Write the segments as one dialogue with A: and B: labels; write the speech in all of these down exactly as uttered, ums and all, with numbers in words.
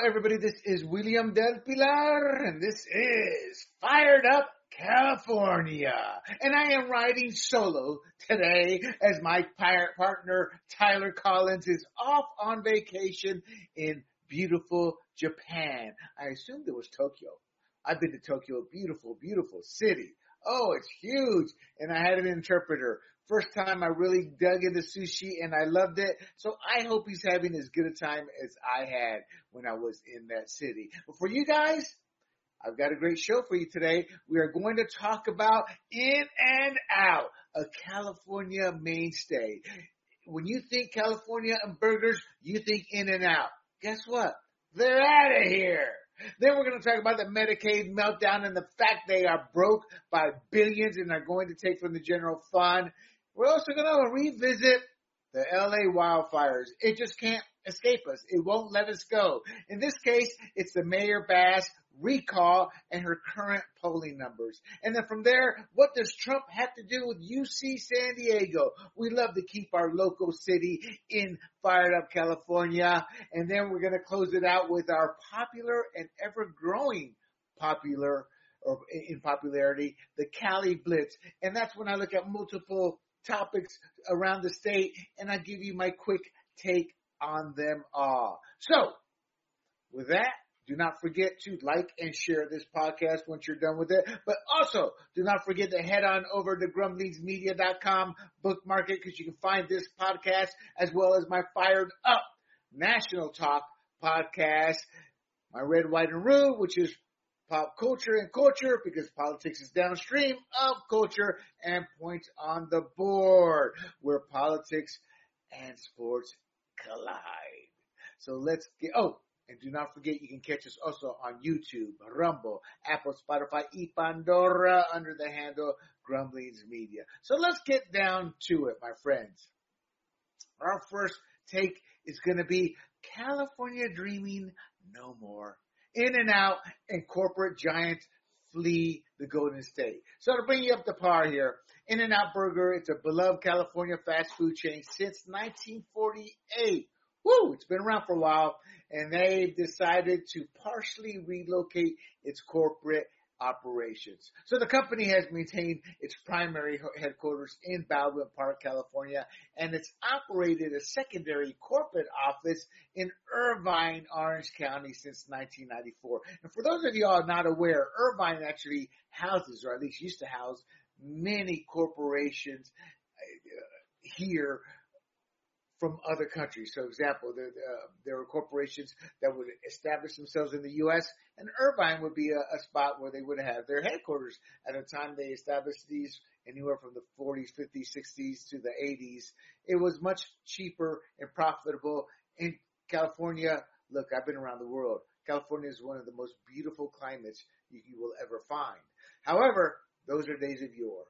A: everybody. This is William Del Pilar, and this is Fired Up California. And I am riding solo today as my pirate partner, Tyler Collins, is off on vacation in beautiful Japan. I assumed it was Tokyo. I've been to Tokyo, beautiful, beautiful city. Oh, it's huge. And I had an interpreter. First time I really dug into sushi and I loved it. So I hope he's having as good a time as I had when I was in that city. But for you guys, I've got a great show for you today. We are going to talk about In and Out, a California mainstay. When you think California and burgers, you think In and Out. Guess what? They're out of here. Then we're going to talk about the Medicaid meltdown and the fact they are broke by billions and are going to take from the general fund. We're also going to revisit the L A wildfires. It just can't escape us. It won't let us go. In this case, it's the Mayor Bass recall and her current polling numbers. And then from there, what does Trump have to do with U C San Diego? We love to keep our local city in Fired Up California. And then we're going to close it out with our popular and ever-growing popular or in popularity, the Cali Blitz. And that's when I look at multiple topics around the state and I give you my quick take on them all. So, with that, do not forget to like and share this podcast once you're done with it. But also, do not forget to head on over to grumblings media dot com, bookmark it, because you can find this podcast as well as my Fired Up National Talk podcast, my Red, White, and Rue, which is pop culture and culture, because politics is downstream of culture, and points on the board, where politics and sports collide. So let's get, oh, and do not forget, you can catch us also on YouTube, Rumble, Apple, Spotify, y Pandora under the handle Grumblings Media. So let's get down to it, my friends. Our first take is going to be California dreaming no more. In and Out and corporate giants flee the Golden State. So to bring you up to par here, In and Out Burger, it's a beloved California fast food chain since nineteen forty-eight. Woo! It's been around for a while, and they've decided to partially relocate its corporate operations. So the company has maintained its primary headquarters in Baldwin Park, California, and it's operated a secondary corporate office in Irvine, Orange County since nineteen ninety-four. And for those of you all not aware, Irvine actually houses, or at least used to house, many corporations here from other countries. So, example, there, uh, there were corporations that would establish themselves in the U S, and Irvine would be a, a spot where they would have their headquarters. At the time they established these, anywhere from the forties, fifties, sixties to the eighties, it was much cheaper and profitable. In California, look, I've been around the world. California is one of the most beautiful climates you, you will ever find. However, those are days of yore.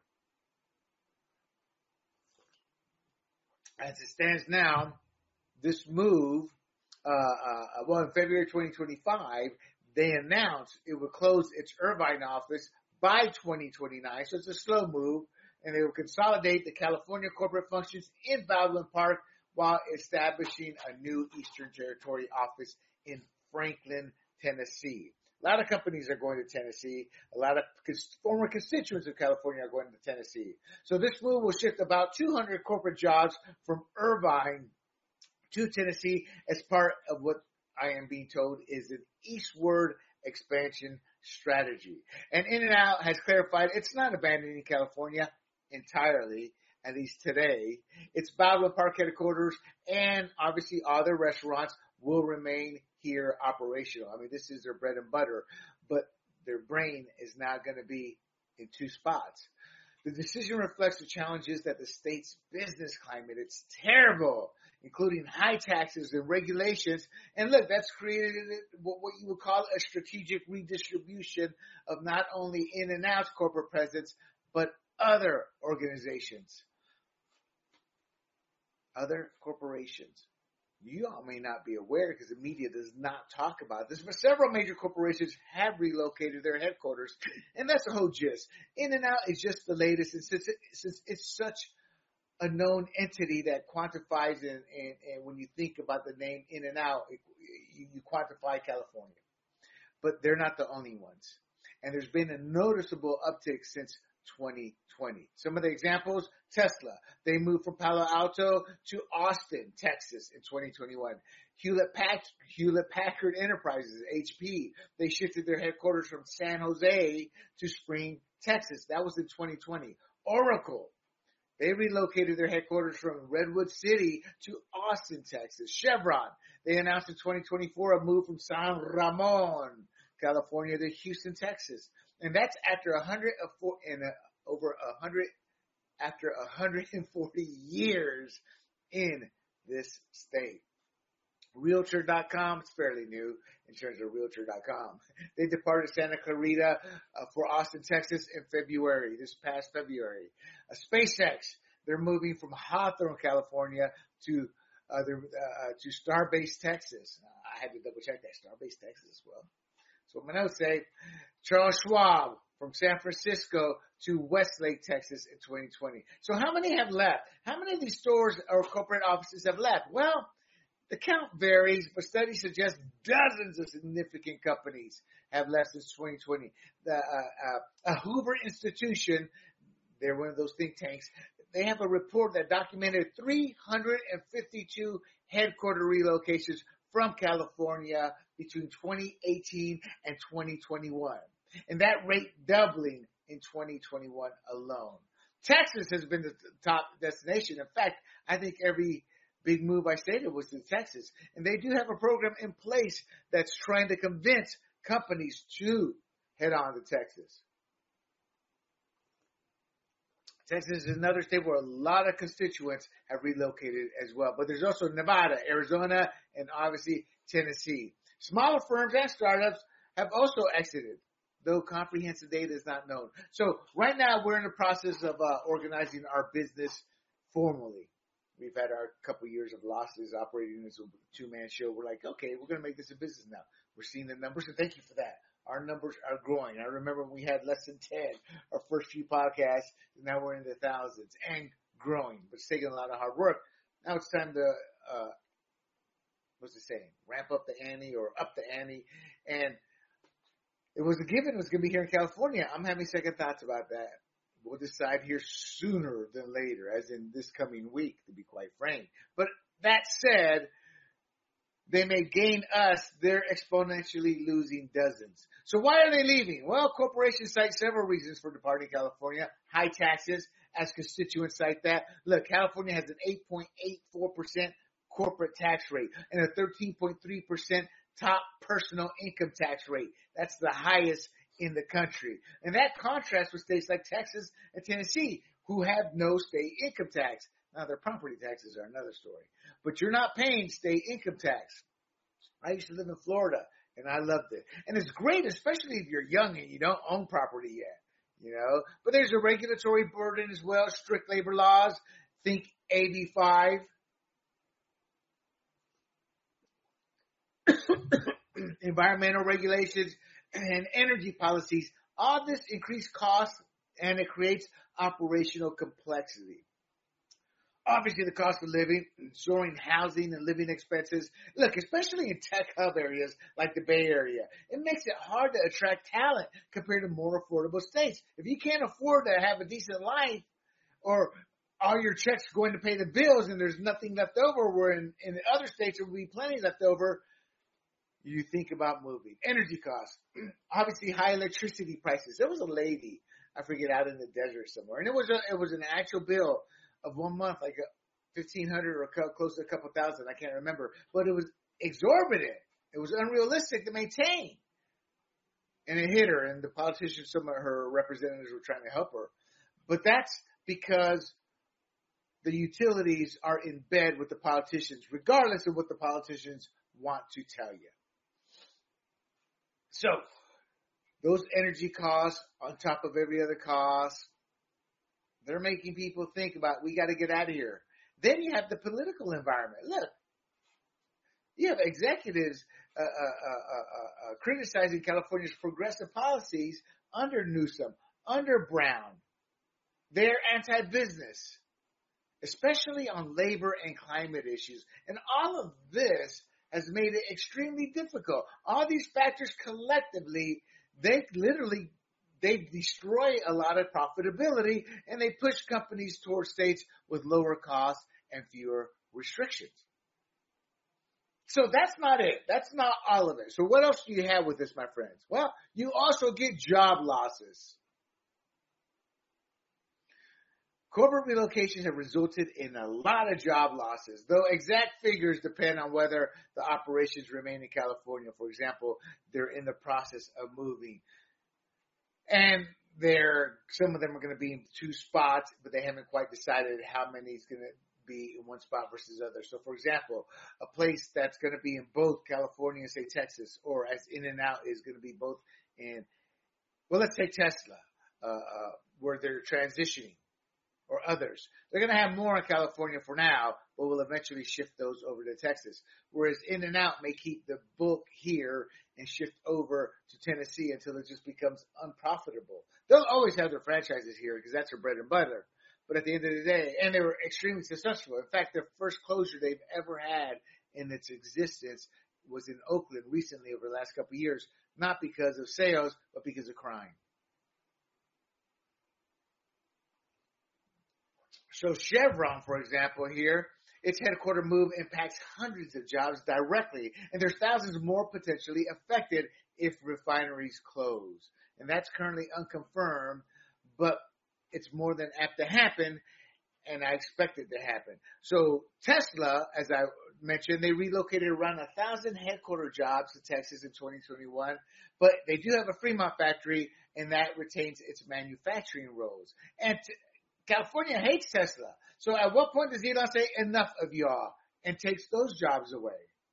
A: As it stands now, this move, uh, uh, well, in February twenty twenty-five, they announced it would close its Irvine office by twenty twenty-nine. So it's a slow move, and they will consolidate the California corporate functions in Baldwin Park while establishing a new Eastern Territory office in Franklin, Tennessee. A lot of companies are going to Tennessee. A lot of former constituents of California are going to Tennessee. So this move will shift about two hundred corporate jobs from Irvine to Tennessee as part of what I am being told is an eastward expansion strategy. And In and Out has clarified it's not abandoning California entirely, at least today. Its Baldwin Park headquarters and obviously all their restaurants will remain here operational. I mean, this is their bread and butter, but their brain is now going to be in two spots. The decision reflects the challenges that the state's business climate, it's terrible, including high taxes and regulations. And look, that's created what you would call a strategic redistribution of not only In and Out's corporate presence, but other organizations, other corporations. You all may not be aware because the media does not talk about this, but several major corporations have relocated their headquarters, and that's the whole gist. In and Out is just the latest, and since, it, since it's such a known entity that quantifies and, and, and when you think about the name In and Out, it, you, you quantify California. But they're not the only ones. And there's been a noticeable uptick since twenty twenty. Some of the examples, Tesla. They moved from Palo Alto to Austin, Texas in twenty twenty-one. Hewlett Packard, Hewlett Packard Enterprises, H P, they shifted their headquarters from San Jose to Spring, Texas. That was in twenty twenty. Oracle, they relocated their headquarters from Redwood City to Austin, Texas. Chevron, they announced in twenty twenty-four a move from San Ramon, California to Houston, Texas. And that's after a hundred of four and over a hundred after a hundred and forty years in this state. Realtor dot com, it's fairly new in terms of Realtor dot com. They departed Santa Clarita uh, for Austin, Texas in February, this past February. Uh, SpaceX, they're moving from Hawthorne, California to uh, their, uh, to Starbase, Texas. Uh, I had to double check that, Starbase, Texas as well. So my notes say Charles Schwab from San Francisco to Westlake, Texas in twenty twenty. So how many have left? How many of these stores or corporate offices have left? Well, the count varies, but studies suggest dozens of significant companies have left since twenty twenty. The uh, uh, a Hoover Institution, they're one of those think tanks, they have a report that documented three hundred fifty-two headquarter relocations from California between twenty eighteen and twenty twenty-one. And that rate doubling in twenty twenty-one alone. Texas has been the top destination. In fact, I think every big move I stated was to Texas. And they do have a program in place that's trying to convince companies to head on to Texas. Texas is another state where a lot of constituents have relocated as well. But there's also Nevada, Arizona, and obviously Tennessee. Smaller firms and startups have also exited, though comprehensive data is not known. So right now we're in the process of uh, organizing our business formally. We've had our couple years of losses operating as a two-man show. We're like, okay, we're going to make this a business now. We're seeing the numbers, and thank you for that. Our numbers are growing. I remember when we had less than ten, our first few podcasts, and now we're in the thousands and growing. But it's taking a lot of hard work. Now it's time to, uh, what's it saying, ramp up the ante or up the ante. And it was a given it was going to be here in California. I'm having second thoughts about that. We'll decide here sooner than later, as in this coming week, to be quite frank. But that said, they may gain us, they're exponentially losing dozens. So why are they leaving? Well, corporations cite several reasons for departing California. High taxes, as constituents cite that. Look, California has an eight point eight four percent corporate tax rate and a thirteen point three percent top personal income tax rate. That's the highest in the country. And that contrasts with states like Texas and Tennessee, who have no state income tax. Now, their property taxes are another story. But you're not paying state income tax. I used to live in Florida, and I loved it. And it's great, especially if you're young and you don't own property yet, you know. But there's a regulatory burden as well, strict labor laws. Think A B five. Environmental regulations and energy policies. All this increased costs, and it creates operational complexity. Obviously, the cost of living, soaring housing and living expenses. Look, especially in tech hub areas like the Bay Area, it makes it hard to attract talent compared to more affordable states. If you can't afford to have a decent life, or all your checks going to pay the bills and there's nothing left over, where in, in the other states there will be plenty left over, you think about moving. Energy costs. Obviously, high electricity prices. There was a lady, I forget, out in the desert somewhere, and it was a, it was an actual bill of one month, like fifteen hundred or close to a couple thousand. I can't remember, but it was exorbitant. It was unrealistic to maintain, and it hit her. And the politicians, some of her representatives, were trying to help her, but that's because the utilities are in bed with the politicians, regardless of what the politicians want to tell you. So, those energy costs on top of every other cost, they're making people think about, we got to get out of here. Then you have the political environment. Look, you have executives uh, uh, uh, uh, uh, criticizing California's progressive policies under Newsom, under Brown. They're anti-business. especially on labor and climate issues. And all of this has made it extremely difficult. All these factors collectively, they literally, they destroy a lot of profitability, and they push companies towards states with lower costs and fewer restrictions. So that's not it. That's not all of it. So what else do you have with this, my friends? Well, you also get job losses. Corporate relocations have resulted in a lot of job losses, though exact figures depend on whether the operations remain in California. For example, they're in the process of moving. And they're, some of them are going to be in two spots, but they haven't quite decided how many is going to be in one spot versus other. So, for example, a place that's going to be in both California and, say, Texas, or as In-N-Out is going to be both in, well, let's take Tesla, uh, uh, where they're transitioning, or others. They're going to have more in California for now, but will eventually shift those over to Texas. Whereas In-N-Out may keep the bulk here and shift over to Tennessee until it just becomes unprofitable. They'll always have their franchises here because that's their bread and butter. But at the end of the day, and they were extremely successful. In fact, their first closure they've ever had in its existence was in Oakland recently over the last couple of years, not because of sales, but because of crime. So Chevron, for example, here, its headquarter move impacts hundreds of jobs directly, and there's thousands more potentially affected if refineries close. And that's currently unconfirmed, but it's more than apt to happen, and I expect it to happen. So Tesla, as I mentioned, they relocated around a thousand headquarter jobs to Texas in twenty twenty-one, but they do have a Fremont factory, and that retains its manufacturing roles. And t- California hates Tesla. So at what point does Elon say enough of y'all and takes those jobs away?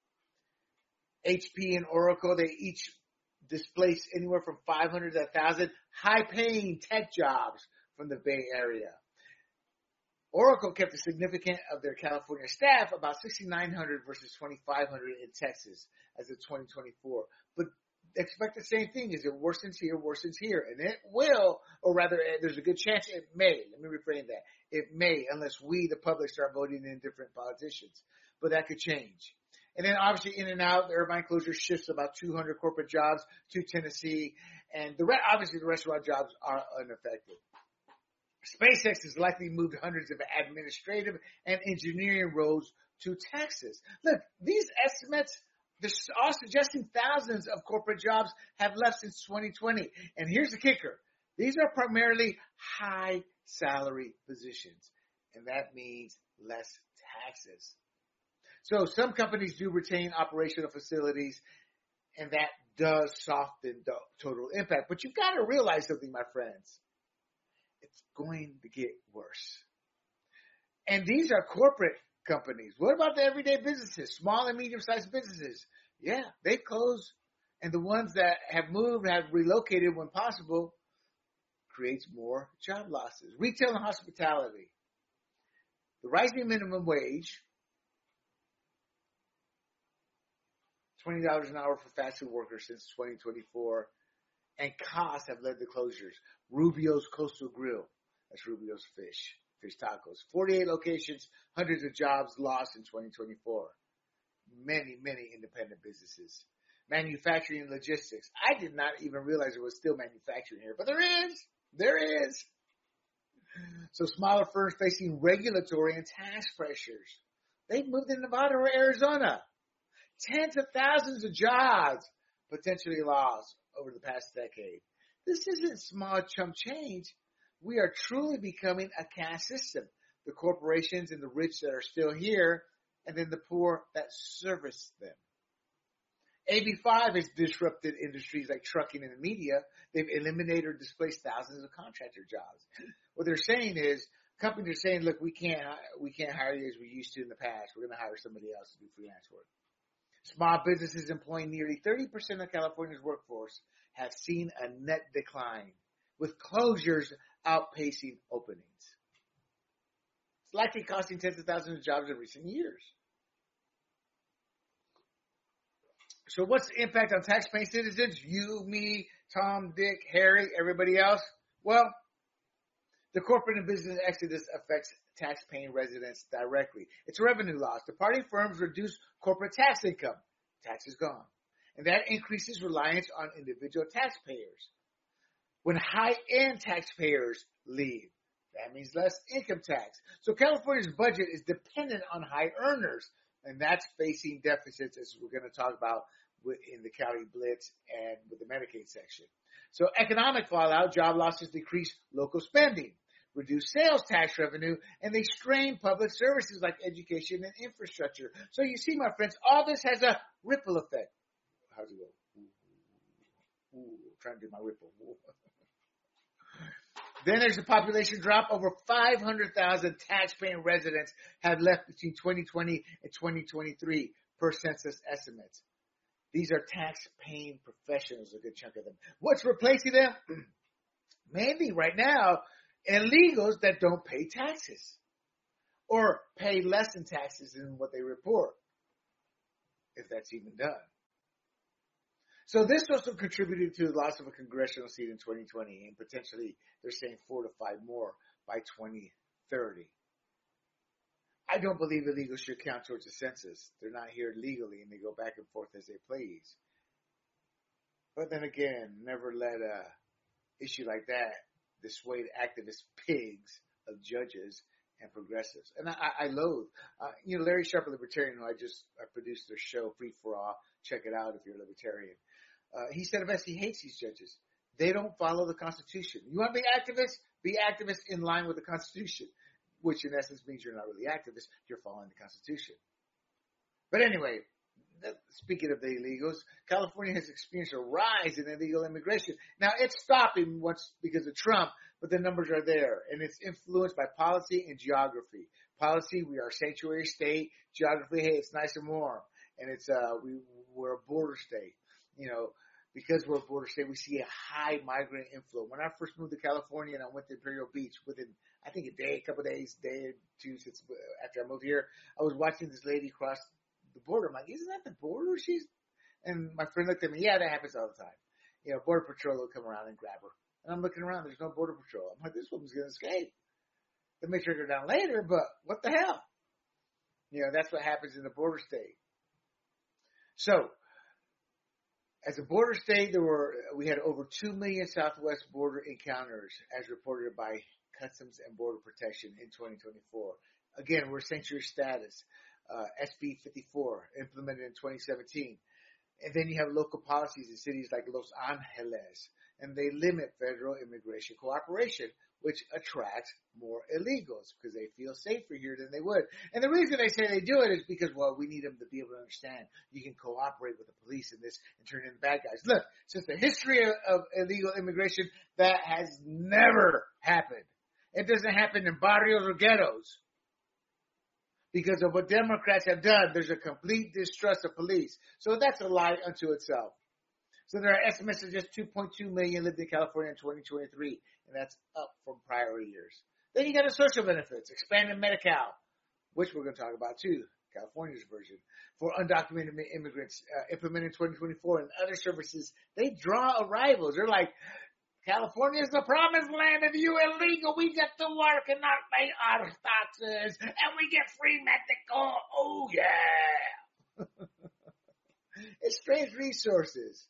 A: H P and Oracle, they each displace anywhere from five hundred to one thousand high-paying tech jobs from the Bay Area. Oracle kept a significant of their California staff, about sixty-nine hundred versus twenty-five hundred in Texas as of twenty twenty-four. But expect the same thing. Is it worsens here, worsens here? And it will, or rather, there's a good chance it may. Let me reframe that. It may, unless we, the public, start voting in different politicians. But that could change. And then obviously In-N-Out, the Irvine closure shifts about two hundred corporate jobs to Tennessee. And the re- obviously the restaurant jobs are unaffected. SpaceX has likely moved hundreds of administrative and engineering roles to Texas. Look, these estimates, they're all suggesting thousands of corporate jobs have left since twenty twenty. And here's the kicker. These are primarily high salary positions, and that means less taxes. So some companies do retain operational facilities, and that does soften the total impact. But you've got to realize something, my friends. It's going to get worse. And these are corporate companies. What about the everyday businesses, small and medium-sized businesses? Yeah, they close. And the ones that have moved, have relocated when possible, creates more job losses. Retail and hospitality. The rising minimum wage, twenty dollars an hour for fast food workers since twenty twenty-four, and costs have led to closures. Rubio's Coastal Grill, that's Rubio's Fish, Fish Tacos. forty-eight locations, hundreds of jobs lost in twenty twenty-four. Many, many independent businesses. Manufacturing and logistics. I did not even realize there was still manufacturing here, but there is. There is. So smaller firms facing regulatory and tax pressures. They've moved in Nevada or Arizona. Tens of thousands of jobs potentially lost over the past decade. This isn't small chump change. We are truly becoming a caste system. The corporations and the rich that are still here, and then the poor that service them. A B five has disrupted industries like trucking and the media. They've eliminated or displaced thousands of contractor jobs. What they're saying is, companies are saying, look, we can't, we can't hire you as we used to in the past. We're going to hire somebody else to do freelance work. Small businesses employing nearly thirty percent of California's workforce have seen a net decline, with closures outpacing openings. It's likely costing tens of thousands of jobs in recent years. So what's the impact on taxpaying citizens? You, me, Tom, Dick, Harry, everybody else? Well, The corporate and business exodus affects tax-paying residents directly. It's a revenue loss. Departing firms reduce corporate tax income. Tax is gone. And that increases reliance on individual taxpayers. When high-end taxpayers leave, that means less income tax. So California's budget is dependent on high earners, and that's facing deficits, as we're going to talk about in the county blitz and with the Medicaid section. So economic fallout, job losses decrease local spending, reduce sales tax revenue, and they strain public services like education and infrastructure. So you see, my friends, all this has a ripple effect. How's it go? Ooh, ooh, trying to do my ripple. Then there's a population drop. Over five hundred thousand tax-paying residents have left between twenty twenty and twenty twenty-three per census estimates. These are tax-paying professionals, a good chunk of them. What's replacing them? Mainly right now, illegals that don't pay taxes or pay less in taxes than what they report, if that's even done. So this also contributed to the loss of a congressional seat in twenty twenty, and potentially they're saying four to five more by twenty thirty. I don't believe illegals should count towards the census. They're not here legally, and they go back and forth as they please. But then again, never let a issue like that dissuade activist pigs of judges and progressives. And I, I loathe, uh, you know, Larry Sharpe, a libertarian, who I just I produced their show, Free for All. Check it out if you're a libertarian. Uh, he said best, he hates these judges. They don't follow the Constitution. You want to be activist? Be activist in line with the Constitution, which in essence means you're not really activist. You're following the Constitution. But anyway, speaking of the illegals, California has experienced a rise in illegal immigration. Now, it's stopping once because of Trump, but the numbers are there, and it's influenced by policy and geography. Policy, we are a sanctuary state. Geography, hey, it's nice and warm, and it's uh, we we're a border state. You know, because we're a border state, we see a high migrant inflow. When I first moved to California and I went to Imperial Beach, within I think a day, a couple of days, day or two since after I moved here, I was watching this lady cross the border. I'm like, isn't that the border? She's, and my friend looked at me. Yeah, that happens all the time. You know, border patrol will come around and grab her. And I'm looking around. There's no border patrol. I'm like, this woman's going to escape. They may trigger down later, but what the hell? You know, that's what happens in a border state. So, as a border state, there were we had over two million Southwest border encounters, as reported by Customs and Border Protection in twenty twenty-four. Again, we're sanctuary status. Uh, S B fifty-four, implemented in twenty seventeen. And then you have local policies in cities like Los Angeles, and they limit federal immigration cooperation, which attracts more illegals because they feel safer here than they would. And the reason they say they do it is because, well, we need them to be able to understand you can cooperate with the police in this and turn into bad guys. Look, since the history of, of illegal immigration, that has never happened. It doesn't happen in barrios or ghettos. Because of what Democrats have done, there's a complete distrust of police. So that's a lie unto itself. So there are estimates of just two point two million lived in California in twenty twenty-three, and that's up from prior years. Then you got the social benefits, expanded Medi-Cal, which we're going to talk about too, California's version, for undocumented immigrants, uh, implemented in twenty twenty-four, and other services. They draw arrivals. They're like, California is the promised land of you illegal. We get to work and not pay our taxes, and we get free medical. Oh, yeah. It strains resources.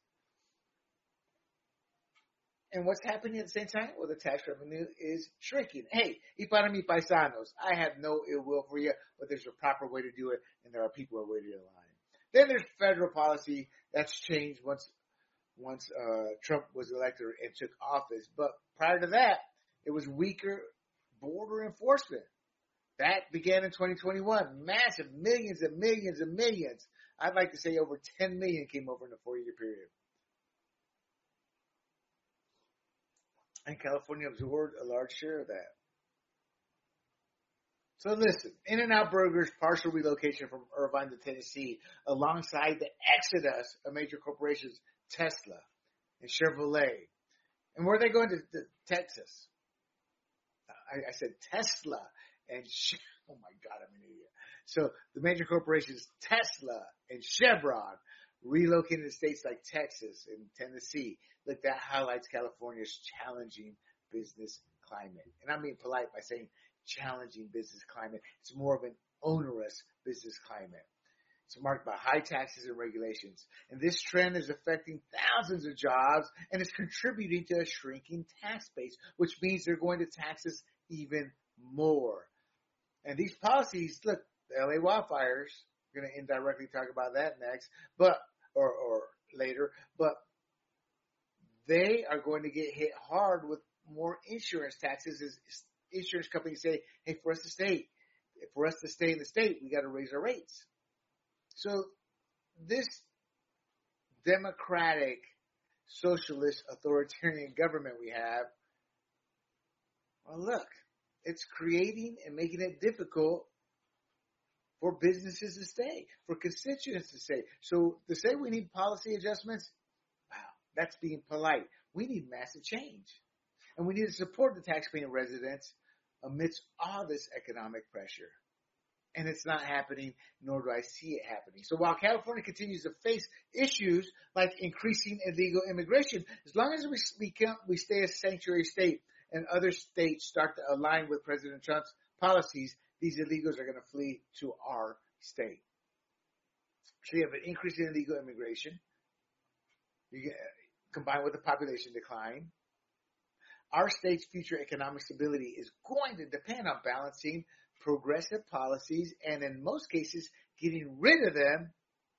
A: And what's happening at the same time? Well, the tax revenue is shrinking. Hey, y para mi paisanos, I have no ill will for you, but there's a proper way to do it, and there are people who are waiting in line. Then there's federal policy that's changed once once uh, Trump was elected and took office. But prior to that, it was weaker border enforcement. That began in twenty twenty-one. Massive millions and millions and millions. I'd like to say over ten million came over in a four-year period. And California absorbed a large share of that. So listen, In-N-Out Burgers, partial relocation from Irvine to Tennessee, alongside the exodus of major corporations, Tesla and Chevrolet. And where are they going to, to Texas? I, I said Tesla and che- oh my God, I'm an idiot. So the major corporations Tesla and Chevron relocated to states like Texas and Tennessee. Look, that highlights California's challenging business climate. And I'm being polite by saying challenging business climate. It's more of an onerous business climate. It's marked by high taxes and regulations. And this trend is affecting thousands of jobs and is contributing to a shrinking tax base, which means they're going to tax us even more. And these policies, look, the L A wildfires, we're going to indirectly talk about that next, but, or, or later, but they are going to get hit hard with more insurance taxes as insurance companies say, hey, for us to stay, for us to stay in the state, we got to raise our rates. So this democratic, socialist, authoritarian government we have, well, look, it's creating and making it difficult for businesses to stay, for constituents to stay. So to say we need policy adjustments, wow, that's being polite. We need massive change. And we need to support the taxpaying residents amidst all this economic pressure. And it's not happening, nor do I see it happening. So while California continues to face issues like increasing illegal immigration, as long as we we, can, we stay a sanctuary state and other states start to align with President Trump's policies, these illegals are going to flee to our state. So you have an increase in illegal immigration, you get, combined with the population decline. Our state's future economic stability is going to depend on balancing progressive policies and in most cases getting rid of them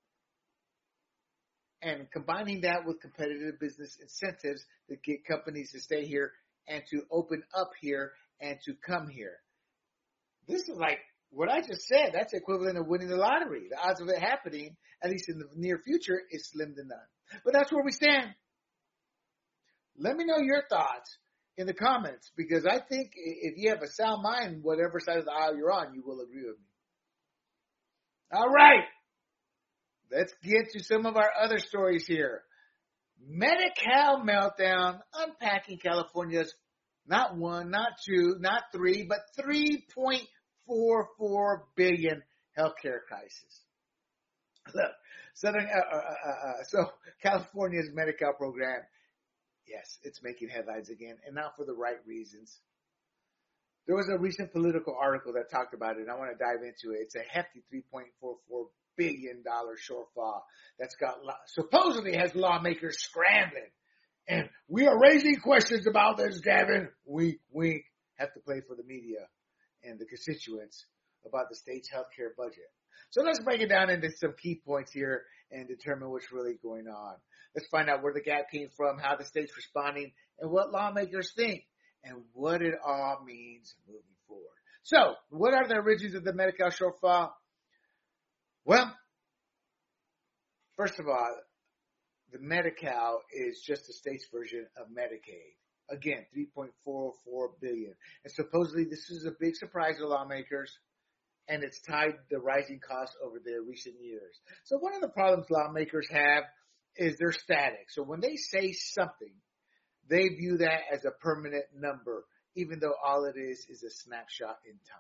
A: and combining that with competitive business incentives that get companies to stay here and to open up here and to come here. This is like what I just said. That's equivalent of winning the lottery. The odds of it happening, at least in the near future, is slim to none. But that's where we stand. Let me know your thoughts in the comments, because I think if you have a sound mind, whatever side of the aisle you're on, you will agree with me. All right. Let's get to some of our other stories here. Medi-Cal meltdown, unpacking California's not one, not two, not three, but three point four four billion healthcare crisis. Look, Southern, uh, uh, uh, uh, so California's Medi-Cal program, yes, it's making headlines again, and not for the right reasons. There was a recent political article that talked about it, and I want to dive into it. It's a hefty three point four four billion dollars shortfall that's got supposedly has lawmakers scrambling. And we are raising questions about this, Gavin. Wink, wink. Have to play for the media and the constituents about the state's healthcare budget. So let's break it down into some key points here and determine what's really going on. Let's find out where the gap came from, how the state's responding, and what lawmakers think, and what it all means moving forward. So, what are the origins of the Medi-Cal shortfall? Well, first of all, the Medi-Cal is just the state's version of Medicaid. Again, three point four four billion dollars. And supposedly this is a big surprise to lawmakers, and it's tied to the rising costs over the recent years. So one of the problems lawmakers have is they're static. So when they say something, they view that as a permanent number, even though all it is is a snapshot in time.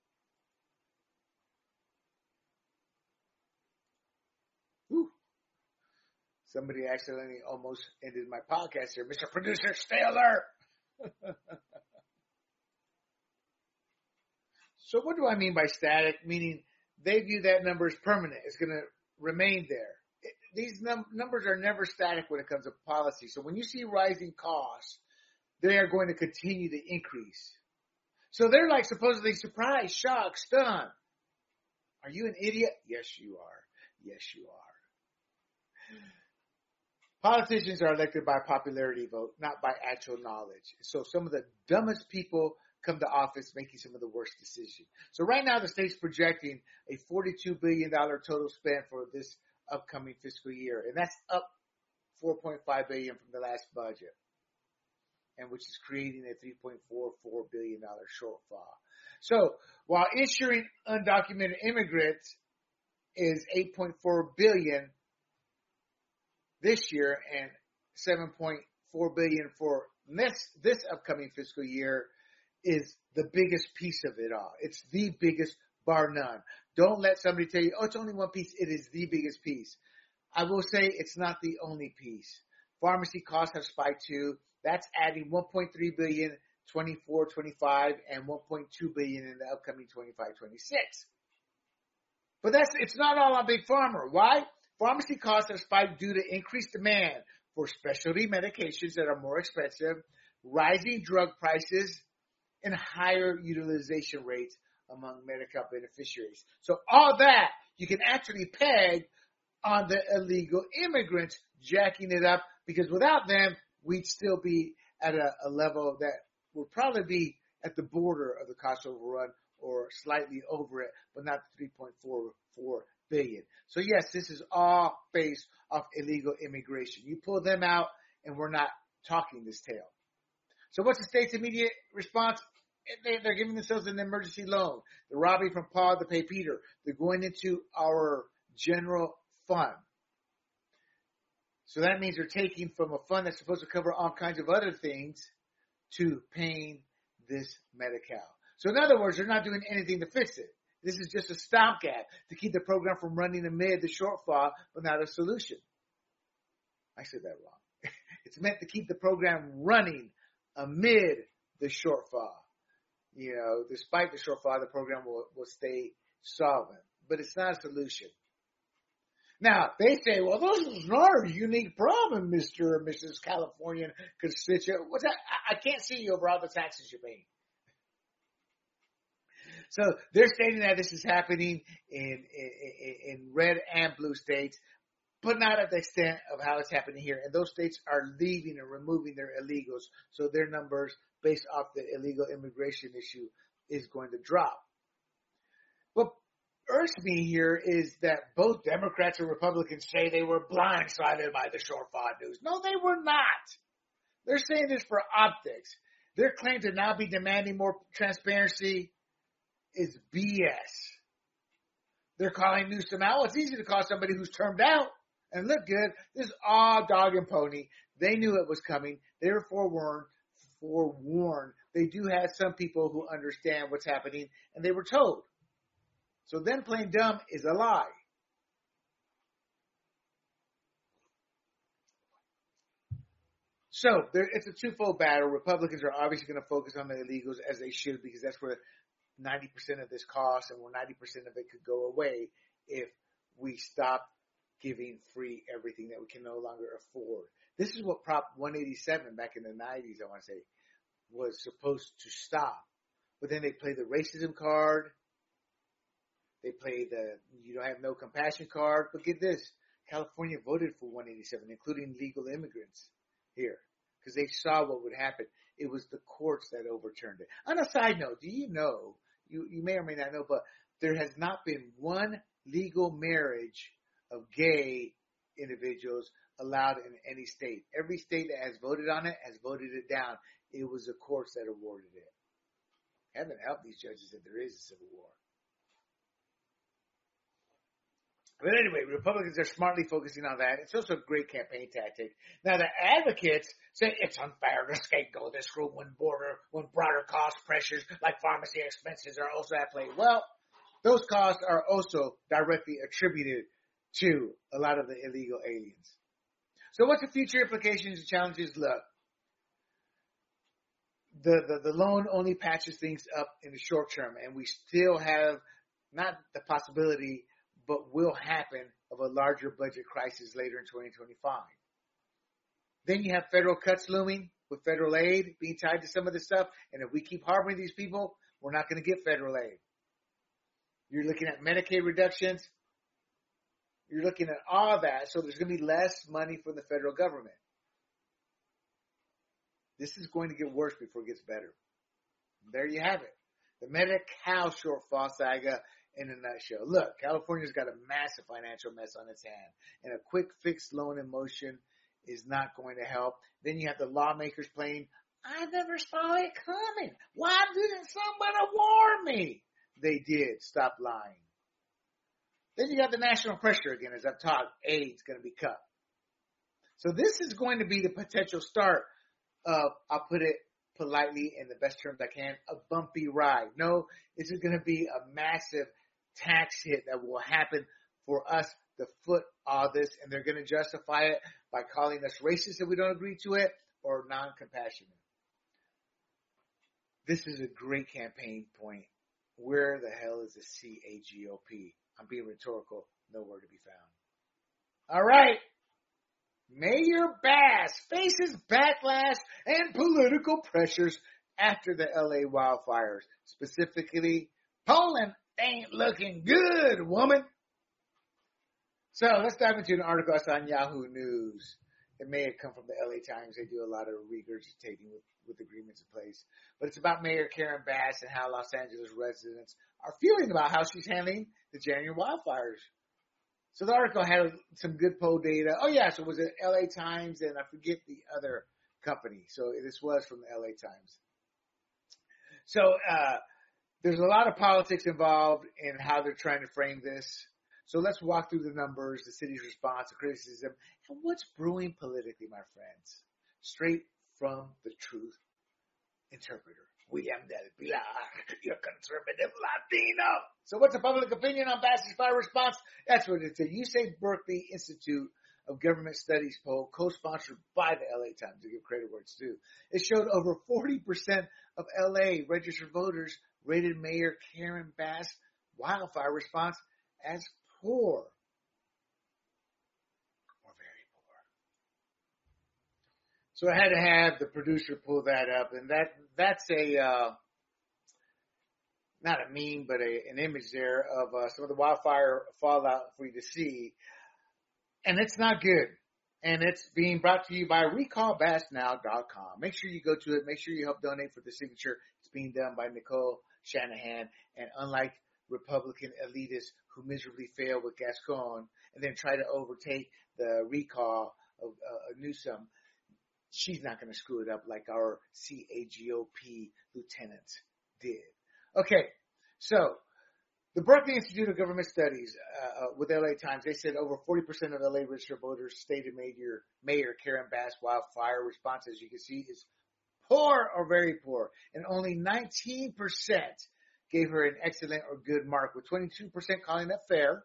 A: Whew. Somebody accidentally almost ended my podcast here. Mister Producer, stay alert. So what do I mean by static? Meaning they view that number as permanent. It's going to remain there. It, these num- numbers are never static when it comes to policy. So when you see rising costs, they are going to continue to increase. So they're like supposedly surprised, shocked, stunned. Are you an idiot? Yes, you are. Yes, you are. Politicians are elected by popularity vote, not by actual knowledge. So some of the dumbest people come to office making some of the worst decisions. So right now the state's projecting a forty-two billion dollars total spend for this upcoming fiscal year. And that's up four point five billion dollars from the last budget, and which is creating a three point four four billion dollars shortfall. So while issuing undocumented immigrants is eight point four billion dollars this year and seven point four billion dollars for this, this upcoming fiscal year, is the biggest piece of it all. It's the biggest, bar none. Don't let somebody tell you, oh, it's only one piece. It is the biggest piece. I will say it's not the only piece. Pharmacy costs have spiked too. That's adding one point three billion dollars twenty-four twenty-five and one point two billion dollars in the upcoming twenty-five twenty-six. But that's it's not all on Big Pharma. Why? Pharmacy costs have spiked due to increased demand for specialty medications that are more expensive, rising drug prices, and higher utilization rates among Medi-Cal beneficiaries. So all that you can actually peg on the illegal immigrants jacking it up, because without them, we'd still be at a, a level that would probably be at the border of the cost overrun or slightly over it, but not three point four four billion. So yes, this is all based off illegal immigration. You pull them out and we're not talking this tale. So what's the state's immediate response? They, they're giving themselves an emergency loan. They're robbing from Paul to pay Peter. They're going into our general fund. So that means they're taking from a fund that's supposed to cover all kinds of other things to paying this Medi-Cal. So in other words, they're not doing anything to fix it. This is just a stopgap to keep the program from running amid the shortfall, but not a solution. I said that wrong. It's meant to keep the program running amid the shortfall. You know, despite the shortfall, the program will, will stay solvent, but it's not a solution. Now, they say, well, this is not a unique problem, Mister or Missus Californian constituent. What's that? I can't see you over all the taxes you're paying. So they're stating that this is happening in, in, in red and blue states, but not at the extent of how it's happening here. And those states are leaving and removing their illegals. So their numbers based off the illegal immigration issue is going to drop. What irks me here is that both Democrats and Republicans say they were blindsided by the shortfall news. No, they were not. They're saying this for optics. Their claim to now be demanding more transparency is B S. They're calling Newsom out. Well, it's easy to call somebody who's termed out and look good. This is all dog and pony. They knew it was coming. They were forewarned. forewarned. They do have some people who understand what's happening, and they were told. So them playing dumb is a lie. So there, it's a twofold battle. Republicans are obviously going to focus on the illegals, as they should, because that's where ninety percent of this costs, and where ninety percent of it could go away if we stop giving free everything that we can no longer afford. This is what Prop one eighty-seven back in the nineties, I want to say, was supposed to stop. But then they play the racism card. They play the you don't have no compassion card. But get this, California voted for one eighty-seven, including legal immigrants here, because they saw what would happen. It was the courts that overturned it. On a side note, do you know, you, you may or may not know, but there has not been one legal marriage of gay individuals allowed in any state. Every state that has voted on it has voted it down. It was the courts that awarded it. Heaven help these judges if there is a civil war. But anyway, Republicans are smartly focusing on that. It's also a great campaign tactic. Now, the advocates say it's unfair to scapegoat this group when border, when broader cost pressures like pharmacy expenses are also at play. Well, those costs are also directly attributed to a lot of the illegal aliens. So what's the future implications and challenges? Look, the, the, the loan only patches things up in the short term, and we still have not the possibility, but will happen, of a larger budget crisis later in twenty twenty-five. Then you have federal cuts looming with federal aid being tied to some of this stuff. And if we keep harboring these people, we're not going to get federal aid. You're looking at Medicaid reductions. You're looking at all that. So there's going to be less money from the federal government. This is going to get worse before it gets better. There you have it. The Medi-Cal shortfall saga in a nutshell. Look, California's got a massive financial mess on its hand, and a quick fix loan in motion is not going to help. Then you have the lawmakers playing, I never saw it coming. Why didn't somebody warn me? They did. Stop lying. Then you got the national pressure again, as I've talked. Aid's going to be cut. So this is going to be the potential start of, I'll put it politely in the best terms I can, a bumpy ride. No, this is going to be a massive tax hit that will happen for us to foot all this, and they're going to justify it by calling us racist if we don't agree to it, or non-compassionate. This is a great campaign point. Where the hell is the C A G O P? I'm being rhetorical. Nowhere to be found. All right. Mayor Bass faces backlash and political pressures after the L A wildfires. Specifically, Poland ain't looking good, woman. So let's dive into an article I saw on Yahoo News. It may have come from the L A Times. They do a lot of regurgitating with, with agreements in place. But it's about Mayor Karen Bass and how Los Angeles residents are feeling about how she's handling the January wildfires. So the article had some good poll data. Oh, yeah, so it was it L A Times, and I forget the other company. So this was from the L A Times. So uh, there's a lot of politics involved in how they're trying to frame this. So let's walk through the numbers, the city's response, the criticism, and what's brewing politically, my friends. Straight from the truth interpreter, William Del Pilar, your conservative Latino. So what's the public opinion on Bass's fire response? That's what it's a U C Berkeley Institute of Government Studies poll, co-sponsored by the L A Times, to give credit where it's due. It showed over forty percent of L A registered voters rated Mayor Karen Bass' wildfire response as poor or very poor. So I had to have the producer pull that up, and that that's a uh, not a meme, but a, an image there of uh, some of the wildfire fallout for you to see, and it's not good. And it's being brought to you by recall bass now dot com. Make sure you go to it. Make sure you help donate for the signature. It's being done by Nicole Shanahan, and unlike Republican elitists who miserably fail with Gascon and then try to overtake the recall of uh, Newsom, she's not going to screw it up like our C A G O P lieutenants did. Okay, so the Berkeley Institute of Government Studies uh, uh, with L A Times, they said over forty percent of L A registered voters stated Mayor, Mayor Karen Bass wildfire response, as you can see, is poor or very poor, and only nineteen percent gave her an excellent or good mark, with twenty-two percent calling that fair.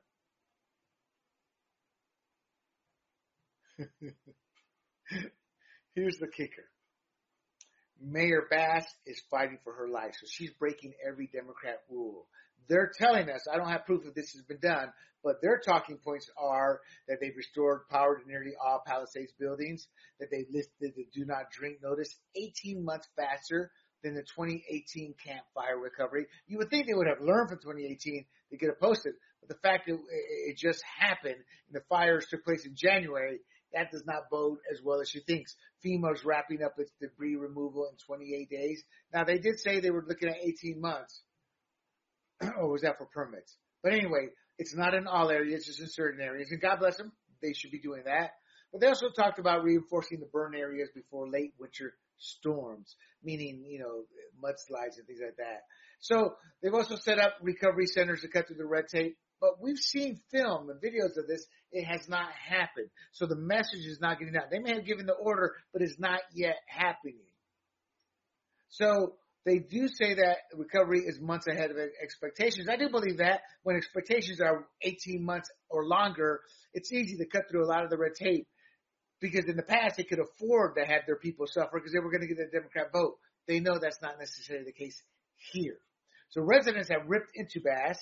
A: Here's the kicker. Mayor Bass is fighting for her life, so she's breaking every Democrat rule. They're telling us, I don't have proof that this has been done, but their talking points are that they've restored power to nearly all Palisades buildings, that they've lifted the do not drink notice eighteen months faster than the twenty eighteen Camp Fire recovery. You would think they would have learned from twenty eighteen to get it posted, but the fact that it just happened and the fires took place in January, that does not bode as well as she thinks. FEMA's wrapping up its debris removal in twenty-eight days. Now, they did say they were looking at eighteen months. Or was that for permits? But anyway, it's not in all areas, it's in certain areas. And God bless them, they should be doing that. But they also talked about reinforcing the burn areas before late winter storms, meaning, you know, mudslides and things like that. So they've also set up recovery centers to cut through the red tape. But we've seen film and videos of this. It has not happened. So the message is not getting out. They may have given the order, but it's not yet happening. So they do say that recovery is months ahead of expectations. I do believe that. When expectations are eighteen months or longer, it's easy to cut through a lot of the red tape, because in the past they could afford to have their people suffer because they were going to get a Democrat vote. They know that's not necessarily the case here. So residents have ripped into Bass.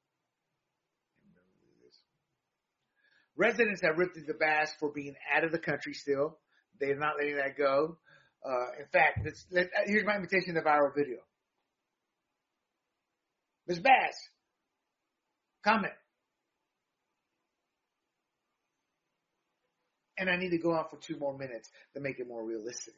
A: Residents have ripped into Bass for being out of the country still. They're not letting that go. Uh, in fact, let's, let, here's my invitation to the viral video. Miz Bass, comment. And I need to go on for two more minutes to make it more realistic.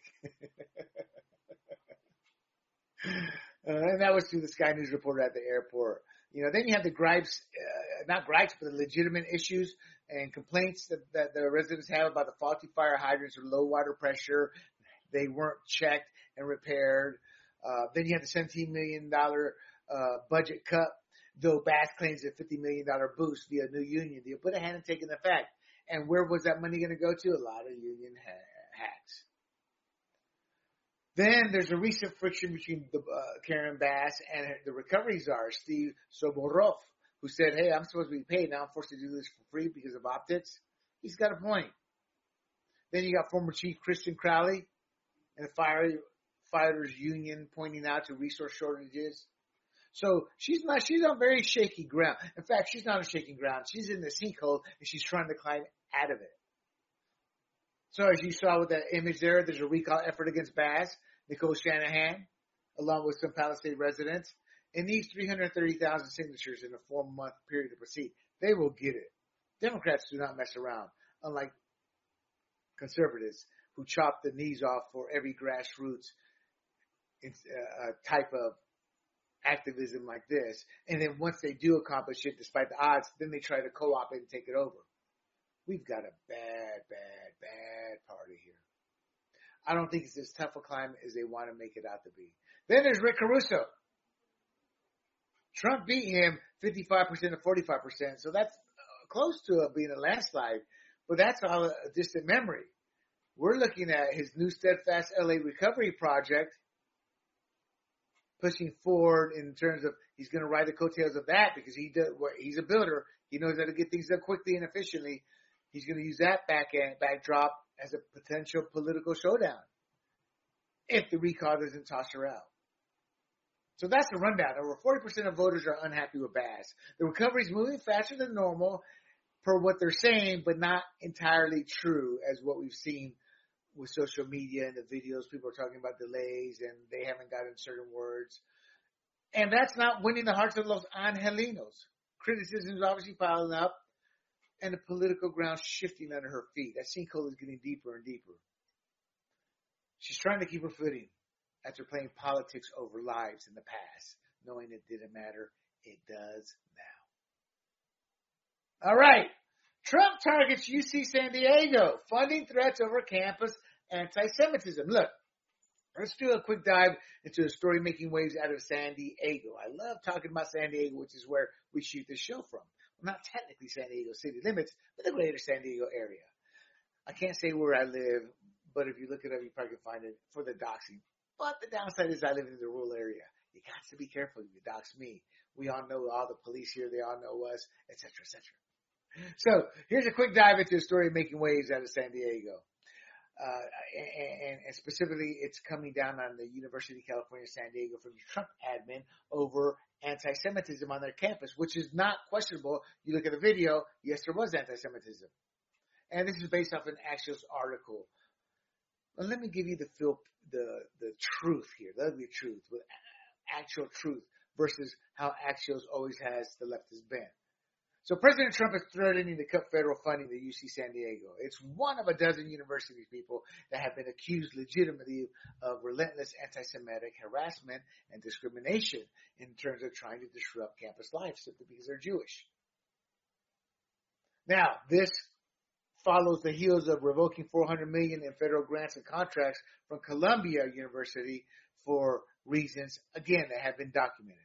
A: uh, and that was to the Sky News reporter at the airport. You know, then you have the gripes, uh, not gripes, but the legitimate issues and complaints that, that the residents have about the faulty fire hydrants or low water pressure. They weren't checked and repaired. Uh, then you have the seventeen million dollars uh, budget cut, though Bass claims a fifty million dollars boost via new union deal. Put a hand in taking effect. And where was that money going to go to? A lot of union ha- hacks. Then there's a recent friction between the, uh, Karen Bass and the recovery czar, Steve Soborov, who said, hey, I'm supposed to be paid. Now I'm forced to do this for free because of optics. He's got a point. Then you got former Chief Christian Crowley and the fire, firefighters union pointing out to resource shortages. So she's not, she's on very shaky ground. In fact, she's not on shaky ground. She's in the sinkhole and she's trying to climb out of it. So as you saw with that image there, there's a recall effort against Bass, Nicole Shanahan, along with some Palisade residents. It needs three hundred thirty thousand signatures in a four-month period to proceed. They will get it. Democrats do not mess around, unlike conservatives who chop the knees off for every grassroots uh, type of activism like this. And then once they do accomplish it, despite the odds, then they try to co-opt it and take it over. We've got a bad, bad, bad party here. I don't think it's as tough a climate as they want to make it out to be. Then there's Rick Caruso. Trump beat him fifty-five percent to forty-five percent, so that's close to being a landslide, but that's all a distant memory. We're looking at his new Steadfast L A Recovery Project, pushing forward in terms of he's going to ride the coattails of that because he does, he's a builder. He knows how to get things done quickly and efficiently. He's going to use that back end, backdrop as a potential political showdown if the recall doesn't toss her out. So that's the rundown. Over forty percent of voters are unhappy with Bass. The recovery is moving faster than normal per what they're saying, but not entirely true as what we've seen with social media and the videos. People are talking about delays and they haven't gotten certain words. And that's not winning the hearts of Los Angelinos. Criticism is obviously piling up and the political ground shifting under her feet. That sinkhole is getting deeper and deeper. She's trying to keep her footing after playing politics over lives in the past, knowing it didn't matter. It does now. All right. Trump targets U C San Diego, funding threats over campus anti-Semitism. Look, let's do a quick dive into the story making waves out of San Diego. I love talking about San Diego, which is where we shoot this show from. Well, not technically San Diego city limits, but the greater San Diego area. I can't say where I live, but if you look it up, you probably can find it for the doxing. But the downside is I live in the rural area. You got to be careful. You dox me. We all know all the police here. They all know us, et cetera, et cetera. So here's a quick dive into the story of making waves out of San Diego. Uh, and, and specifically, it's coming down on the University of California, San Diego from the Trump admin over anti-Semitism on their campus, which is not questionable. You look at the video, yes, there was anti-Semitism. And this is based off an Axios article. Well, let me give you the feel, the the truth here, the ugly truth, with actual truth versus how Axios always has the leftist bent. So President Trump is threatening to cut federal funding to U C San Diego. It's one of a dozen universities, people, that have been accused legitimately of relentless anti-Semitic harassment and discrimination in terms of trying to disrupt campus life simply because they're Jewish. Now, this follows the heels of revoking four hundred million dollars in federal grants and contracts from Columbia University for reasons, again, that have been documented.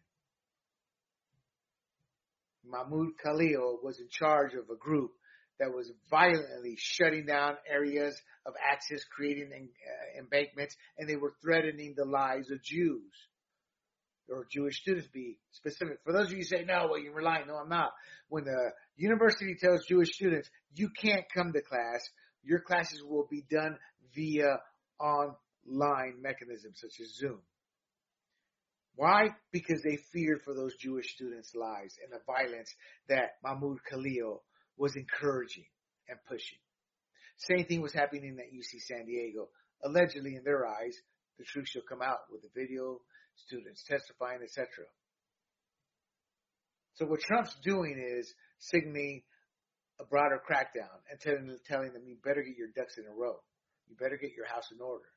A: Mahmoud Khalil was in charge of a group that was violently shutting down areas of access, creating uh, embankments, and they were threatening the lives of Jews or Jewish students, to be specific. For those of you who say, no, well, you're relying. No, I'm not. When the university tells Jewish students, you can't come to class, your classes will be done via online mechanisms such as Zoom. Why? Because they feared for those Jewish students' lives and the violence that Mahmoud Khalil was encouraging and pushing. Same thing was happening at U C San Diego. Allegedly, in their eyes, the truth shall come out with the video, students testifying, et cetera. So what Trump's doing is signaling a broader crackdown and telling, telling them, you better get your ducks in a row. You better get your house in order.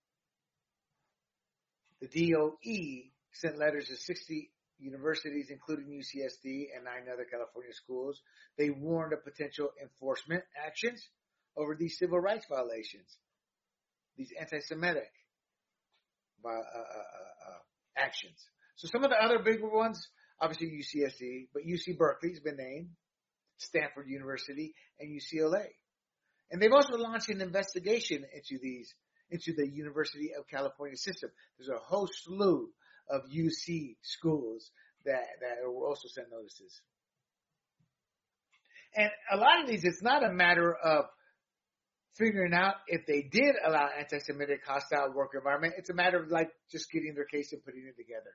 A: The D O E sent letters to sixty universities, including U C S D and nine other California schools. They warned of potential enforcement actions over these civil rights violations, these anti-Semitic uh, uh, uh, actions. So some of the other big ones, obviously U C S D, but U C Berkeley's been named, Stanford University, and U C L A. And they've also launched an investigation into these, into the University of California system. There's a whole slew of U C schools that, that will also send notices. And a lot of these, it's not a matter of figuring out if they did allow anti-Semitic hostile work environment. It's a matter of like just getting their case and putting it together.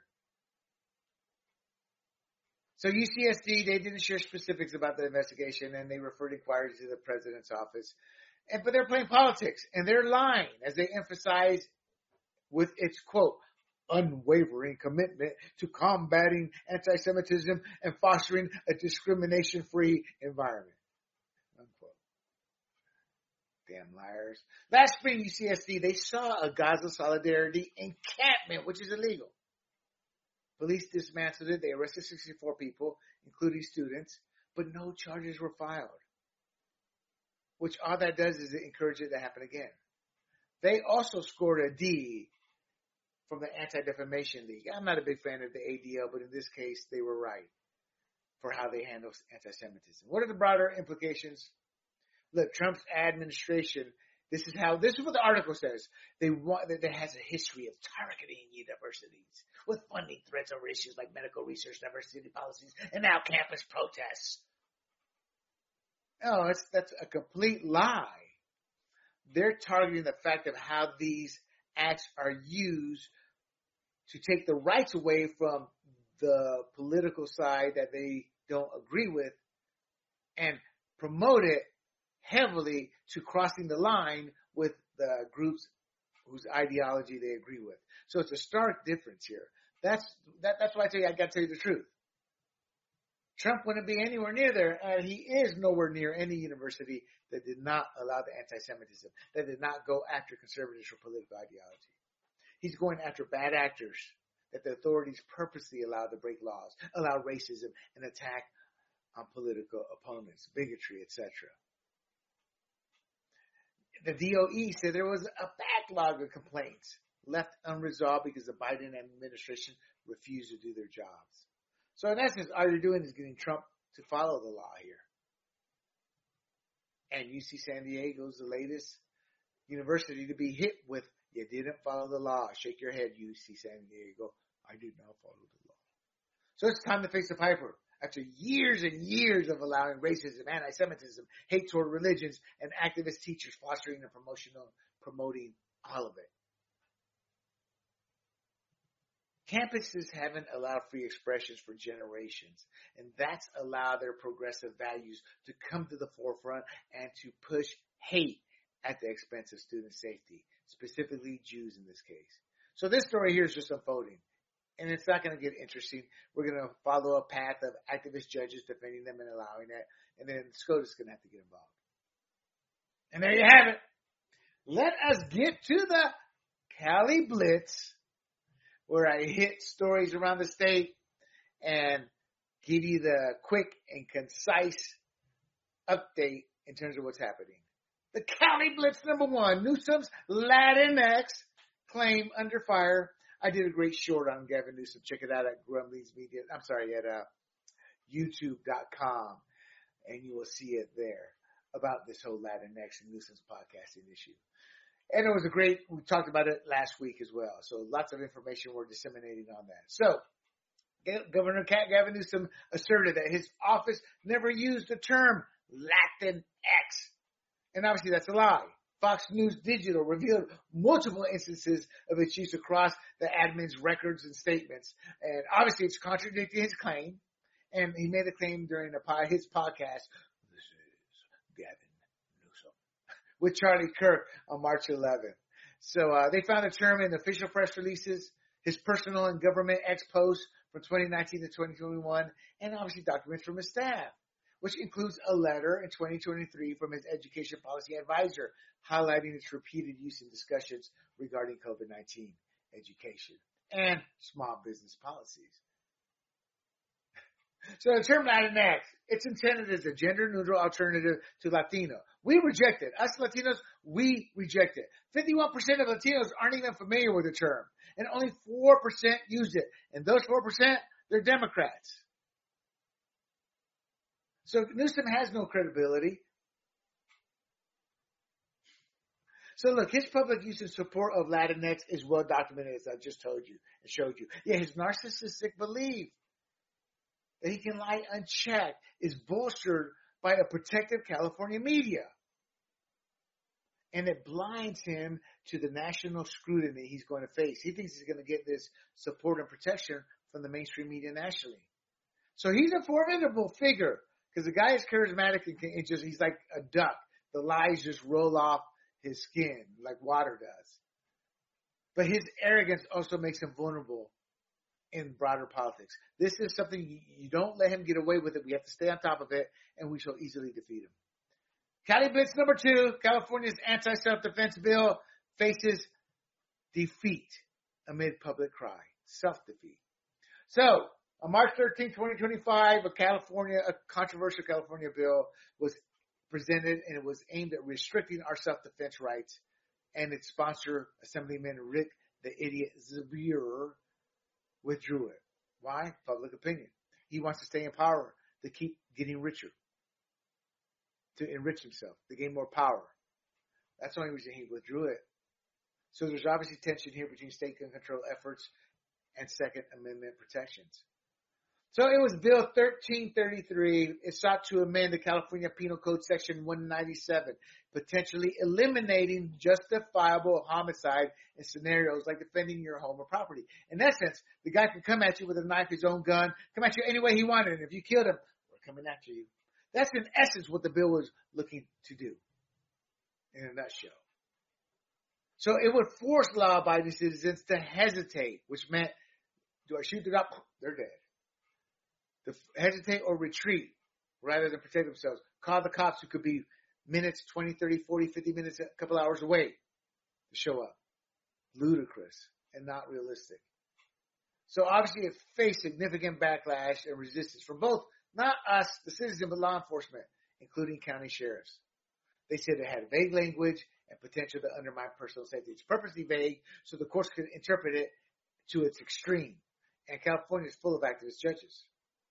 A: So U C S D, they didn't share specifics about the investigation, and they referred inquiries to the president's office. And but they're playing politics, and they're lying as they emphasize with its quote unwavering commitment to combating anti-Semitism and fostering a discrimination-free environment. Unquote. Damn liars. Last spring, U C S D, they saw a Gaza Solidarity encampment, which is illegal. Police dismantled it. They arrested sixty-four people, including students, but no charges were filed. Which all that does is it encourage it to happen again. They also scored a D from the Anti-Defamation League. I'm not a big fan of the A D L, but in this case, they were right for how they handle anti-Semitism. What are the broader implications? Look, Trump's administration, this is how, this is what the article says. They want, that there has a history of targeting universities with funding threats over issues like medical research, diversity policies, and now campus protests. No, that's, that's a complete lie. They're targeting the fact of how these acts are used to take the rights away from the political side that they don't agree with and promote it heavily to crossing the line with the groups whose ideology they agree with. So it's a stark difference here. That's that, that's why I tell you I got to tell you the truth. Trump wouldn't be anywhere near there, and he is nowhere near any university that did not allow the anti-Semitism, that did not go after conservatives for political ideology. He's going after bad actors that the authorities purposely allow to break laws, allow racism, and attack on political opponents, bigotry, et cetera. The D O E said there was a backlog of complaints left unresolved because the Biden administration refused to do their jobs. So in essence, all you're doing is getting Trump to follow the law here. And U C San Diego is the latest university to be hit with, you didn't follow the law. Shake your head, U C San Diego. I did not follow the law. So it's time to face the piper. After years and years of allowing racism, anti-Semitism, hate toward religions, and activist teachers fostering and promotional, promoting all of it. Campuses haven't allowed free expressions for generations, and that's allowed their progressive values to come to the forefront and to push hate at the expense of student safety, specifically Jews in this case. So this story here is just unfolding, and it's not going to get interesting. We're going to follow a path of activist judges defending them and allowing it, and then SCOTUS is going to have to get involved. And there you have it. Let us get to the Cali Blitz, where I hit stories around the state and give you the quick and concise update in terms of what's happening. The Cali Blitz number one, Newsom's Latinx claim under fire. I did a great short on Gavin Newsom. Check it out at Grumblings Media. I'm sorry, at uh, YouTube dot com, and you will see it there about this whole Latinx and Newsom's podcasting issue. And it was a great, we talked about it last week as well. So lots of information we're disseminating on that. So Governor Gavin Newsom asserted that his office never used the term Latinx. And obviously that's a lie. Fox News Digital revealed multiple instances of its use across the admin's records and statements. And obviously it's contradicting his claim. And he made a claim during a, his podcast, "This is Gavin Newsom," with Charlie Kirk on March eleventh. So uh, they found a term in official press releases, his personal and government X posts from twenty nineteen to twenty twenty-one, and obviously documents from his staff, which includes a letter in twenty twenty-three from his education policy advisor highlighting its repeated use in discussions regarding COVID nineteen education and small business policies. So the term Latinx, it's intended as a gender-neutral alternative to Latino. We reject it. Us Latinos, we reject it. fifty-one percent of Latinos aren't even familiar with the term, and only four percent use it. And those four percent, they're Democrats. So Newsom has no credibility. So look, his public use and support of Latinx is well documented, as I just told you and showed you. Yeah, his narcissistic belief that he can lie unchecked is bolstered by a protective California media. And it blinds him to the national scrutiny he's going to face. He thinks he's going to get this support and protection from the mainstream media nationally. So he's a formidable figure because the guy is charismatic and can, just he's like a duck. The lies just roll off his skin like water does. But his arrogance also makes him vulnerable in broader politics. This is something you, you don't let him get away with it. We have to stay on top of it, and we shall easily defeat him. Cali Blitz number two, California's anti-self-defense bill faces defeat amid public cry. Self-defeat. So, on March thirteenth, twenty twenty-five, a California, a controversial California bill was presented, and it was aimed at restricting our self-defense rights, and its sponsor, Assemblyman Rick the Idiot Zubir, withdrew it. Why? Public opinion. He wants to stay in power to keep getting richer, to enrich himself, to gain more power. That's the only reason he withdrew it. So there's obviously tension here between state gun control efforts and Second Amendment protections. So it was Bill thirteen thirty-three. It sought to amend the California Penal Code Section one ninety-seven, potentially eliminating justifiable homicide in scenarios like defending your home or property. In essence, the guy could come at you with a knife, his own gun, come at you any way he wanted, and if you killed him, we're coming after you. That's in essence what the bill was looking to do, in a nutshell. So it would force law-abiding citizens to hesitate, which meant, do I shoot the guy? They're dead. To hesitate or retreat rather than protect themselves. Call the cops who could be minutes, twenty, thirty, forty, fifty minutes, a couple hours away to show up. Ludicrous and not realistic. So obviously it faced significant backlash and resistance from both, not us, the citizen, but law enforcement, including county sheriffs. They said it had vague language and potential to undermine personal safety. It's purposely vague so the courts could interpret it to its extreme. And California is full of activist judges.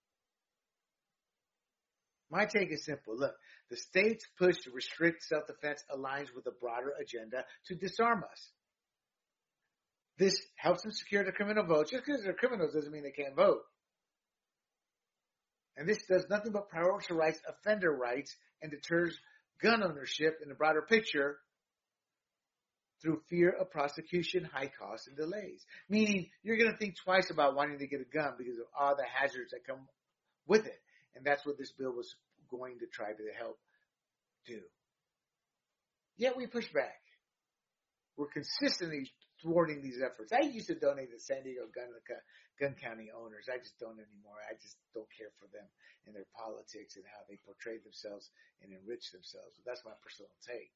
A: My take is simple. Look, the state's push to restrict self-defense aligns with a broader agenda to disarm us. This helps them secure the criminal vote. Just because they're criminals doesn't mean they can't vote. And this does nothing but prioritize offender rights and deters gun ownership in the broader picture through fear of prosecution, high costs, and delays. Meaning, you're going to think twice about wanting to get a gun because of all the hazards that come with it. And that's what this bill was going to try to help do. Yet we push back. We're consistently thwarting these efforts. I used to donate to San Diego gun, gun county owners. I just don't anymore. I just don't care for them and their politics and how they portray themselves and enrich themselves. But that's my personal take.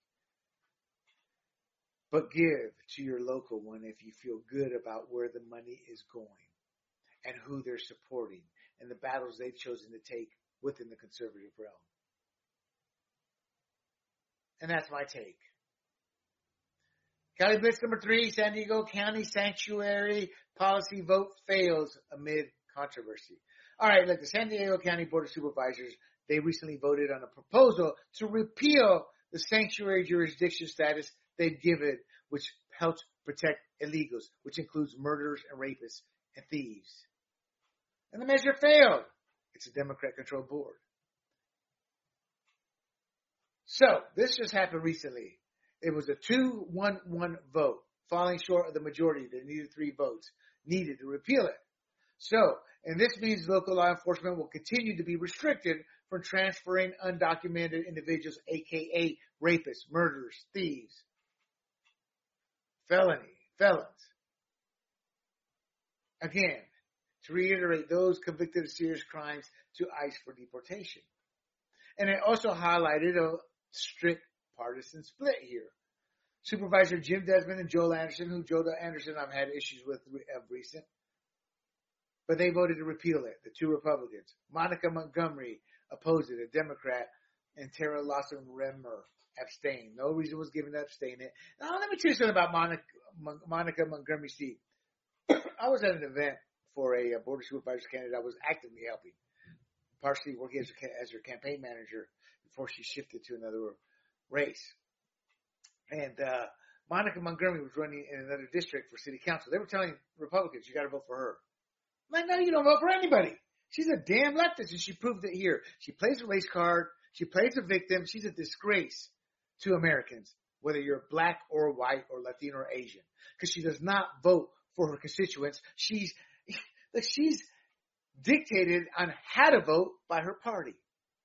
A: But give to your local one if you feel good about where the money is going and who they're supporting and the battles they've chosen to take within the conservative realm. And that's my take. Cali Blitz number three, San Diego County Sanctuary Policy Vote Fails Amid Controversy. All right, look, the San Diego County Board of Supervisors, they recently voted on a proposal to repeal the sanctuary jurisdiction status they've given, which helps protect illegals, which includes murderers and rapists and thieves. And the measure failed. It's a Democrat-controlled board. So, this just happened recently. It was a two one one vote, falling short of the majority that needed three votes, needed to repeal it. So, and this means local law enforcement will continue to be restricted from transferring undocumented individuals, aka rapists, murderers, thieves, felony, felons. Again, to reiterate, those convicted of serious crimes to ICE for deportation. And it also highlighted a strict partisan split here. Supervisor Jim Desmond and Joel Anderson, who Joel Anderson I've had issues with of recent, but they voted to repeal it, the two Republicans. Monica Montgomery opposed it, a Democrat, and Tara Lawson-Remmer abstained. No reason was given to abstain it. Now, let me tell you something about Monica, Monica Montgomery Steve. I was at an event for a board of supervisors candidate I was actively helping, partially working as, a, as her campaign manager before she shifted to another race. And uh, Monica Montgomery was running in another district for city council. They were telling Republicans, you got to vote for her. I'm like, no, you don't vote for anybody. She's a damn leftist, and she proved it here. She plays a race card. She plays a victim. She's a disgrace to Americans. whether you're black or white or Latino or Asian, because she does not vote for her constituents. She's, like, she's dictated on how to vote by her party.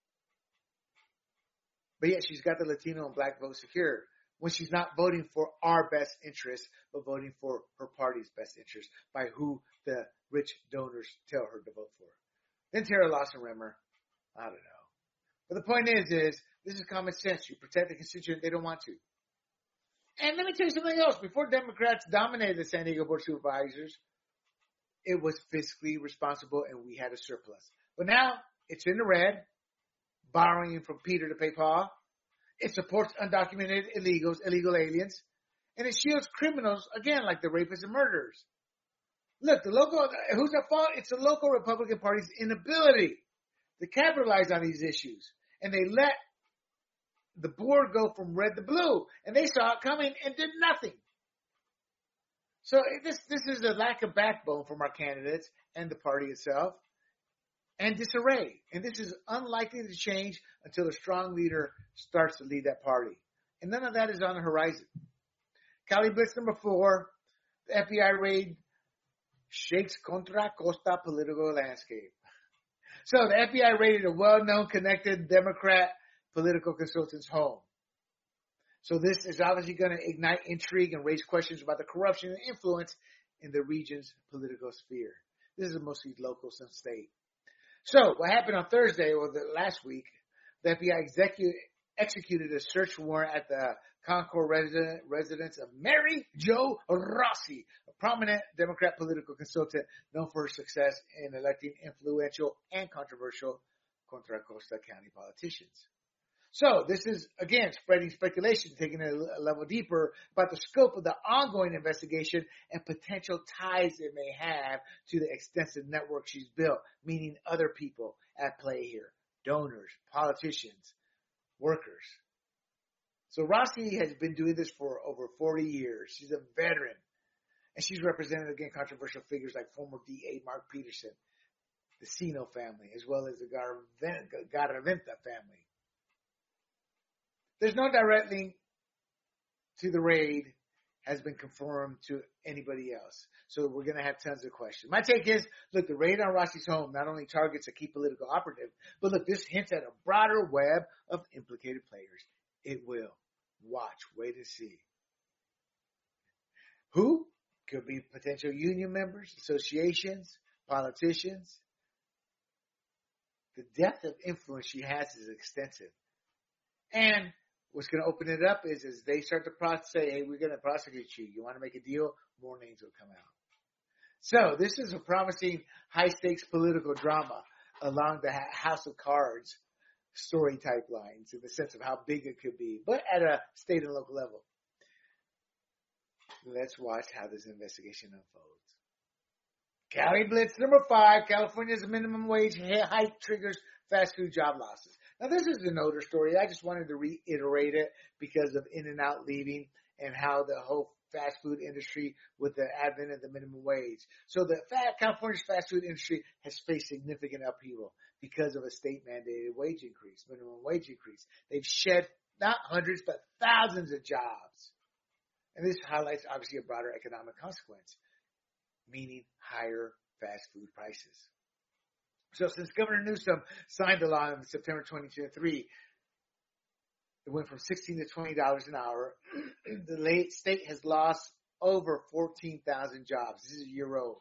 A: But yet she's got the Latino and black vote secured when she's not voting for our best interests, but voting for her party's best interests by who the rich donors tell her to vote for. Then Tara Lawson Rimmer, I don't know. But the point is, is this is common sense. You protect the constituent they don't want to. And let me tell you something else. Before Democrats dominated the San Diego Board of Supervisors, it was fiscally responsible and we had a surplus. But now it's in the red, borrowing from Peter to pay Paul. It supports undocumented illegals, illegal aliens, and it shields criminals, again, like the rapists and murderers. Look, the local, who's at fault? It's the local Republican Party's inability to capitalize on these issues. And they let the board go from red to blue, and they saw it coming and did nothing. So this this is a lack of backbone from our candidates and the party itself, and disarray. And this is unlikely to change until a strong leader starts to lead that party. And none of that is on the horizon. Cali Blitz number four, the F B I raid shakes Contra Costa political landscape. So the F B I raided a well-known connected Democrat political consultant's home. So this is obviously going to ignite intrigue and raise questions about the corruption and influence in the region's political sphere. This is mostly local, some state. So what happened on Thursday or the last week, the F B I execu- executed a search warrant at the Concord resident, residence of Mary Jo Rossi, a prominent Democrat political consultant known for her success in electing influential and controversial Contra Costa County politicians. So this is, again, spreading speculation, taking it a level deeper about the scope of the ongoing investigation and potential ties it may have to the extensive network she's built, meaning other people at play here, donors, politicians, workers. So Rossi has been doing this for over forty years. She's a veteran. And she's represented, again, controversial figures like former D A Mark Peterson, the Sino family, as well as the Garaventa family. There's no direct link to the raid has been confirmed to anybody else. So we're going to have tons of questions. My take is, look, the raid on Rossi's home not only targets a key political operative, but look, this hints at a broader web of implicated players. It will. Watch, wait and see. Who? Could be potential union members, associations, politicians. The depth of influence she has is extensive. And what's going to open it up is, as they start to process, say, hey, we're going to prosecute you. You want to make a deal? More names will come out. So this is a promising high-stakes political drama along the House of Cards story type lines in the sense of how big it could be, but at a state and local level. Let's watch how this investigation unfolds. Cali Blitz number five, California's minimum wage hike triggers fast food job losses. Now, this is an older story. I just wanted to reiterate it because of In-N-Out leaving and how the whole fast food industry with the advent of the minimum wage. So the California's fast food industry has faced significant upheaval because of a state-mandated wage increase, minimum wage increase. They've shed not hundreds, but thousands of jobs. And this highlights, obviously, a broader economic consequence, meaning higher fast food prices. So since Governor Newsom signed the law in September twenty twenty-three, it went from sixteen dollars to twenty dollars an hour. The late state has lost over fourteen thousand jobs. This is a year old.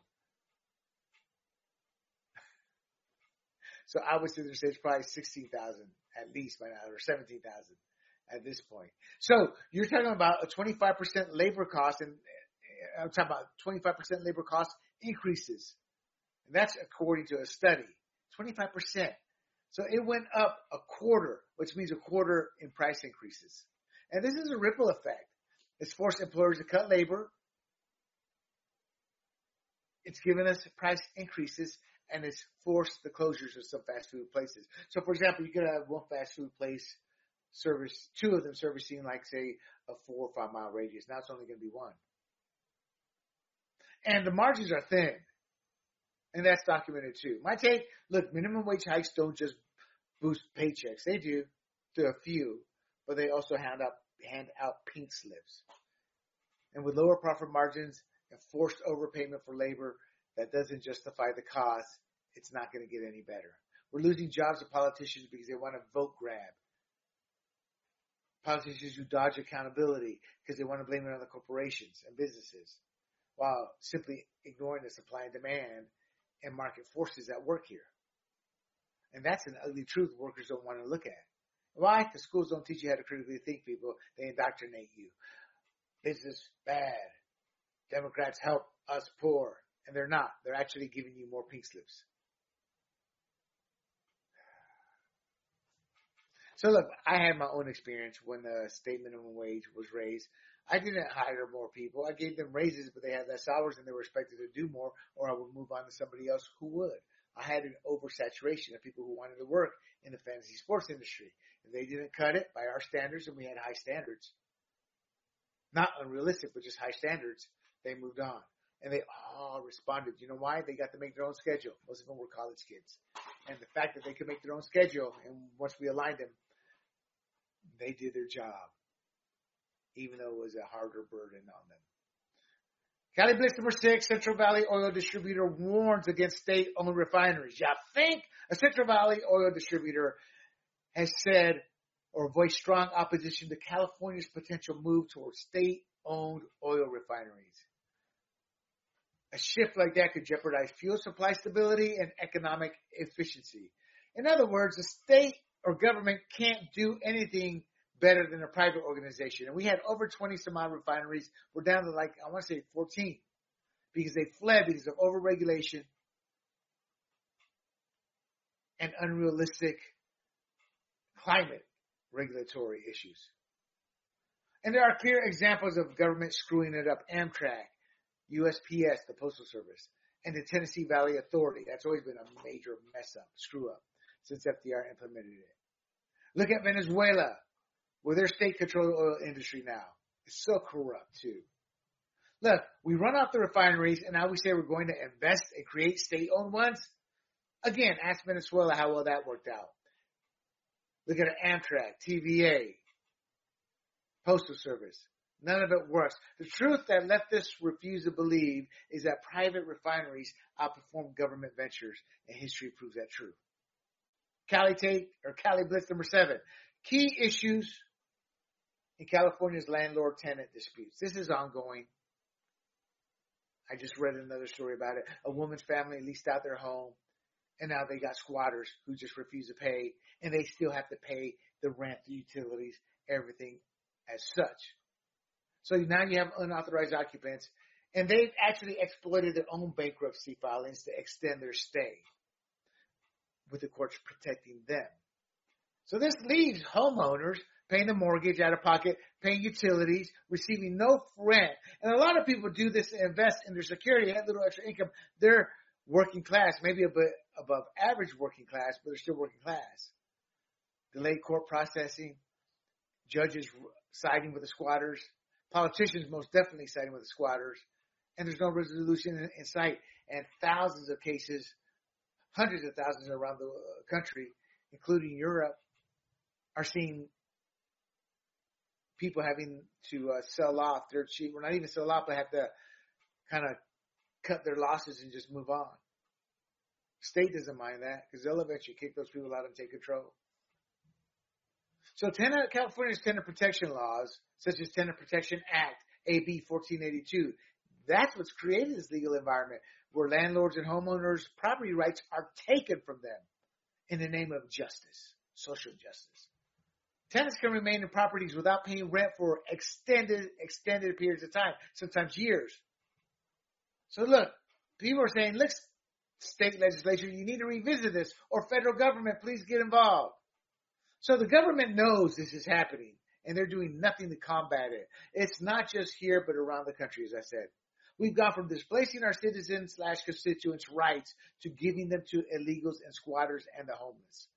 A: So I would say there's probably sixteen thousand at least by now, or seventeen thousand at this point. So you're talking about a twenty-five percent labor cost, and I'm talking about twenty-five percent labor cost increases. And that's according to a study. twenty-five percent. So it went up a quarter, which means a quarter in price increases. And this is a ripple effect. It's forced employers to cut labor. It's given us price increases, and it's forced the closures of some fast food places. So, for example, you could have one fast food place service, two of them servicing, like, say, a four or five mile radius. Now it's only going to be one. And the margins are thin. And that's documented too. My take, look, minimum wage hikes don't just boost paychecks. They do to a few, but they also hand out hand out pink slips. And with lower profit margins and forced overpayment for labor that doesn't justify the cost, it's not going to get any better. We're losing jobs to politicians because they want to vote grab. Politicians who dodge accountability because they want to blame it on the corporations and businesses, while simply ignoring the supply and demand and market forces at work here. And that's an ugly truth workers don't want to look at. Why? Because schools don't teach you how to critically think, people. They indoctrinate you. Business bad. Democrats help us poor. And they're not. They're actually giving you more pink slips. So look, I had my own experience when the state minimum wage was raised. I didn't hire more people. I gave them raises, but they had less hours and they were expected to do more, or I would move on to somebody else who would. I had an oversaturation of people who wanted to work in the fantasy sports industry. And they didn't cut it by our standards, and we had high standards. Not unrealistic, but just high standards. They moved on. And they all responded. You know why? They got to make their own schedule. Most of them were college kids. And the fact that they could make their own schedule, and once we aligned them, they did their job, even though it was a harder burden on them. Cali Blitz number six, Central Valley Oil Distributor warns against state-owned refineries. You think a Central Valley Oil Distributor has said or voiced strong opposition to California's potential move towards state-owned oil refineries. A shift like that could jeopardize fuel supply stability and economic efficiency. In other words, the state or government can't do anything better than a private organization. And we had over twenty some odd refineries. We're down to like, I want to say fourteen, because they fled because of overregulation and unrealistic climate regulatory issues. And there are clear examples of government screwing it up. Amtrak, U S P S, the Postal Service, and the Tennessee Valley Authority. That's always been a major mess up, screw up, since F D R implemented it. Look at Venezuela, with their state-controlled oil industry now. It's so corrupt, too. Look, we run off the refineries, and now we say we're going to invest and create state-owned ones. Again, ask Venezuela how well that worked out. Look at Amtrak, T V A, Postal Service. None of it works. The truth that leftists refuse to believe is that private refineries outperform government ventures, and history proves that true. Cali Take, or Cali Blitz number seven. Key issues in California's landlord-tenant disputes. This is ongoing. I just read another story about it. A woman's family leased out their home, and now they got squatters who just refuse to pay, and they still have to pay the rent, the utilities, everything as such. So now you have unauthorized occupants, and they've actually exploited their own bankruptcy filings to extend their stay, with the courts protecting them. So this leaves homeowners paying the mortgage out of pocket, paying utilities, receiving no rent. And a lot of people do this to invest in their security, have a little extra income. They're working class, maybe a bit above average working class, but they're still working class. Delayed court processing, judges siding with the squatters, politicians most definitely siding with the squatters, and there's no resolution in, in sight. And thousands of cases, hundreds of thousands around the country, including Europe, are seeing people having to uh, sell off their cheap, or not even sell off, but have to kind of cut their losses and just move on. State doesn't mind that because they'll eventually kick those people out and take control. So tenant, California's tenant protection laws, such as Tenant Protection Act, A B fourteen eighty-two, that's what's created this legal environment where landlords and homeowners' property rights are taken from them in the name of justice, social justice. Tenants can remain in properties without paying rent for extended, extended periods of time, sometimes years. So look, people are saying, look, state legislature, you need to revisit this, or federal government, please get involved. So the government knows this is happening, and they're doing nothing to combat it. It's not just here, but around the country, as I said. We've gone from displacing our citizens slash constituents' rights to giving them to illegals and squatters and the homeless.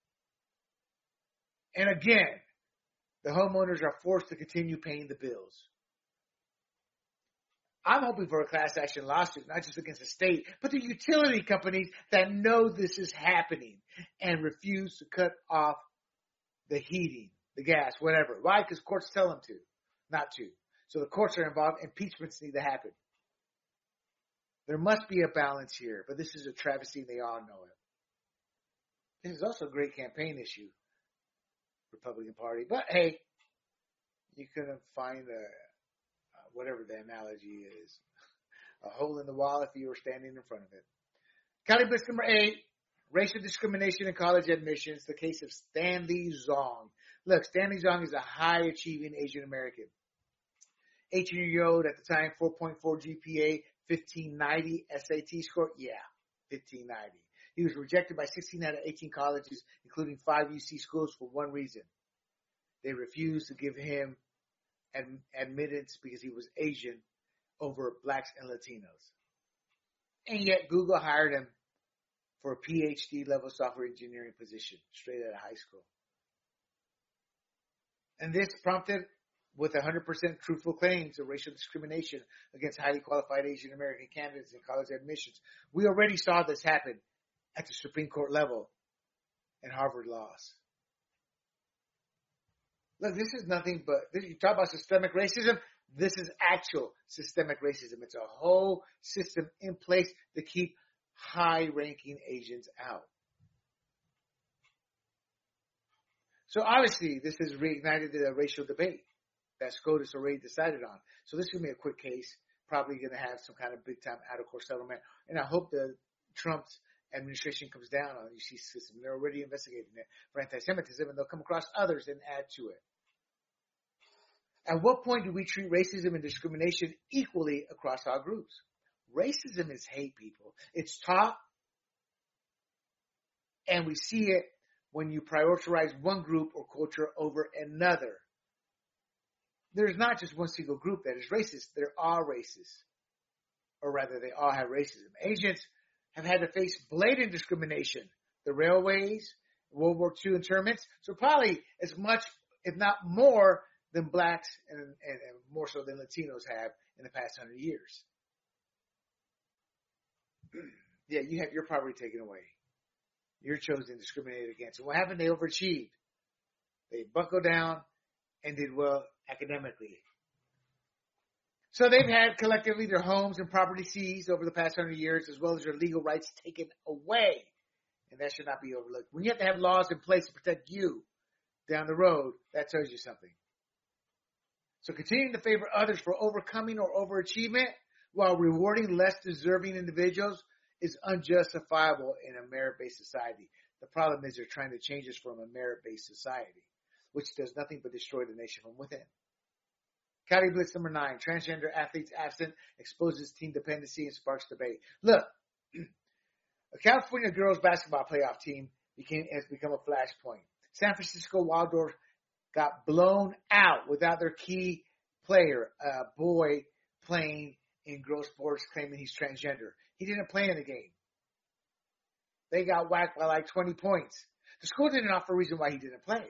A: And again, the homeowners are forced to continue paying the bills. I'm hoping for a class action lawsuit, not just against the state, but the utility companies that know this is happening and refuse to cut off the heating, the gas, whatever. Why? Because courts tell them to, not to. So the courts are involved. Impeachments need to happen. There must be a balance here, but this is a travesty and they all know it. This is also a great campaign issue, Republican Party. But hey, you couldn't find a, uh, whatever the analogy is, a hole in the wall if you were standing in front of it. County Blitz number eight, racial discrimination in college admissions, the case of Stanley Zong. Look, Stanley Zong is a high-achieving Asian American. eighteen-year-old at the time, four point four G P A, fifteen ninety S A T score. Yeah, fifteen ninety. He was rejected by sixteen out of eighteen colleges, including five U C schools, for one reason. They refused to give him ad- admittance because he was Asian over blacks and Latinos. And yet Google hired him for a P H D level software engineering position straight out of high school. And this prompted, with one hundred percent truthful claims of racial discrimination against highly qualified Asian American candidates in college admissions. We already saw this happen at the Supreme Court level in Harvard laws. Look, this is nothing but, this, you talk about systemic racism, this is actual systemic racism. It's a whole system in place to keep high-ranking Asians out. So obviously, this has reignited the racial debate that SCOTUS already decided on. So this is going to be a quick case, probably going to have some kind of big-time out-of-court settlement. And I hope the Trump's administration comes down on the U C system. They're already investigating it for anti-Semitism, and they'll come across others and add to it. At what point do we treat racism and discrimination equally across our groups? Racism is hate, people. It's taught, and we see it when you prioritize one group or culture over another. There's not just one single group that is racist. They're all racist. Or rather, they all have racism. Asians have had to face blatant discrimination. The railways, World War Two internments, so probably as much, if not more, than blacks and, and, and more so than Latinos have in the past hundred years. Yeah, you have your property taken away. You're chosen and discriminated against. And what happened? They overachieved. They buckled down and did well academically. So they've had collectively their homes and property seized over the past hundred years, as well as their legal rights taken away. And that should not be overlooked. When you have to have laws in place to protect you down the road, that tells you something. So continuing to favor others for overcoming or overachievement while rewarding less deserving individuals is unjustifiable in a merit-based society. The problem is they're trying to change us from a merit-based society, which does nothing but destroy the nation from within. County Blitz number nine, transgender athletes absent, exposes team dependency and sparks debate. Look, a California girls basketball playoff team became has become a flashpoint. San Francisco Waldorf got blown out without their key player, a boy playing in girls sports claiming he's transgender. He didn't play in the game. They got whacked by like twenty points. The school didn't offer a reason why he didn't play.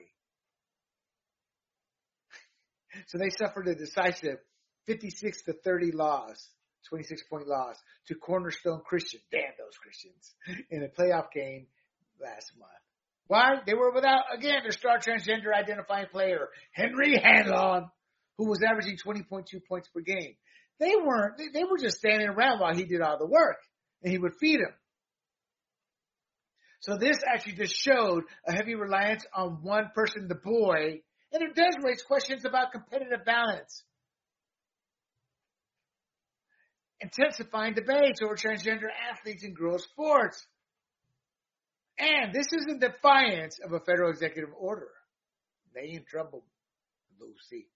A: So they suffered a decisive fifty-six to thirty loss, twenty-six point loss to Cornerstone Christian. Damn those Christians. In a playoff game last month. Why? They were without, again, their star transgender identifying player, Henry Hanlon, who was averaging twenty point two points per game. They weren't, they, they were just standing around while he did all the work, and he would feed them. So this actually just showed a heavy reliance on one person, the boy, and it does raise questions about competitive balance. Intensifying debates over transgender athletes in girls' sports. And this is in defiance of a federal executive order. They in trouble, Lucy.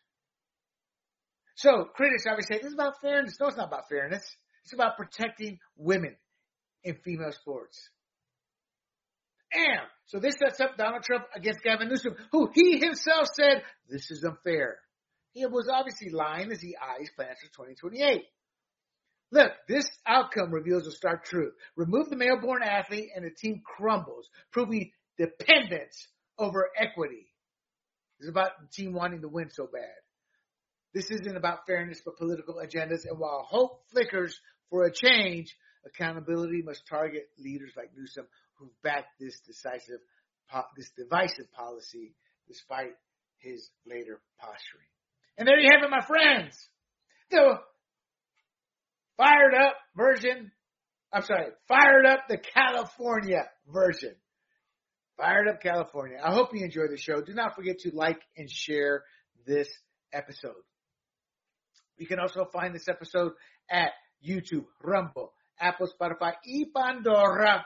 A: So critics obviously say this is about fairness. No, it's not about fairness. It's about protecting women in female sports. And so this sets up Donald Trump against Gavin Newsom, who he himself said this is unfair. He was obviously lying as he eyes plans for twenty twenty-eight. Look, this outcome reveals a stark truth. Remove the male-born athlete and the team crumbles, proving dependence over equity. It's about the team wanting to win so bad. This isn't about fairness but political agendas, and while hope flickers for a change, accountability must target leaders like Newsom who've backed this decisive, this divisive policy despite his later posturing. And there you have it, my friends. The fired up version, I'm sorry, fired up the California version. Fired Up California. I hope you enjoyed the show. Do not forget to like and share this episode. You can also find this episode at YouTube, Rumble, Apple, Spotify, y Pandora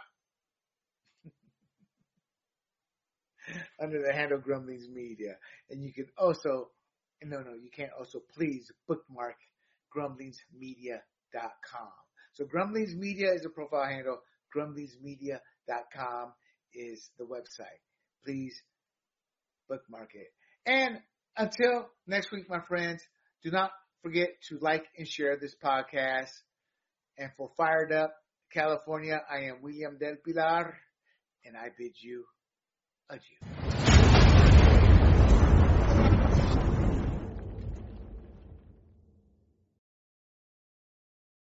A: under the handle Grumblings Media. And you can also, no, no, you can't also, please bookmark grumblings media dot com. So Grumblings Media is the profile handle. grumblings media dot com is the website. Please bookmark it. And until next week, my friends, do not forget to like and share this podcast. And for Fired Up California, I am William Del Pilar, and I bid you adieu.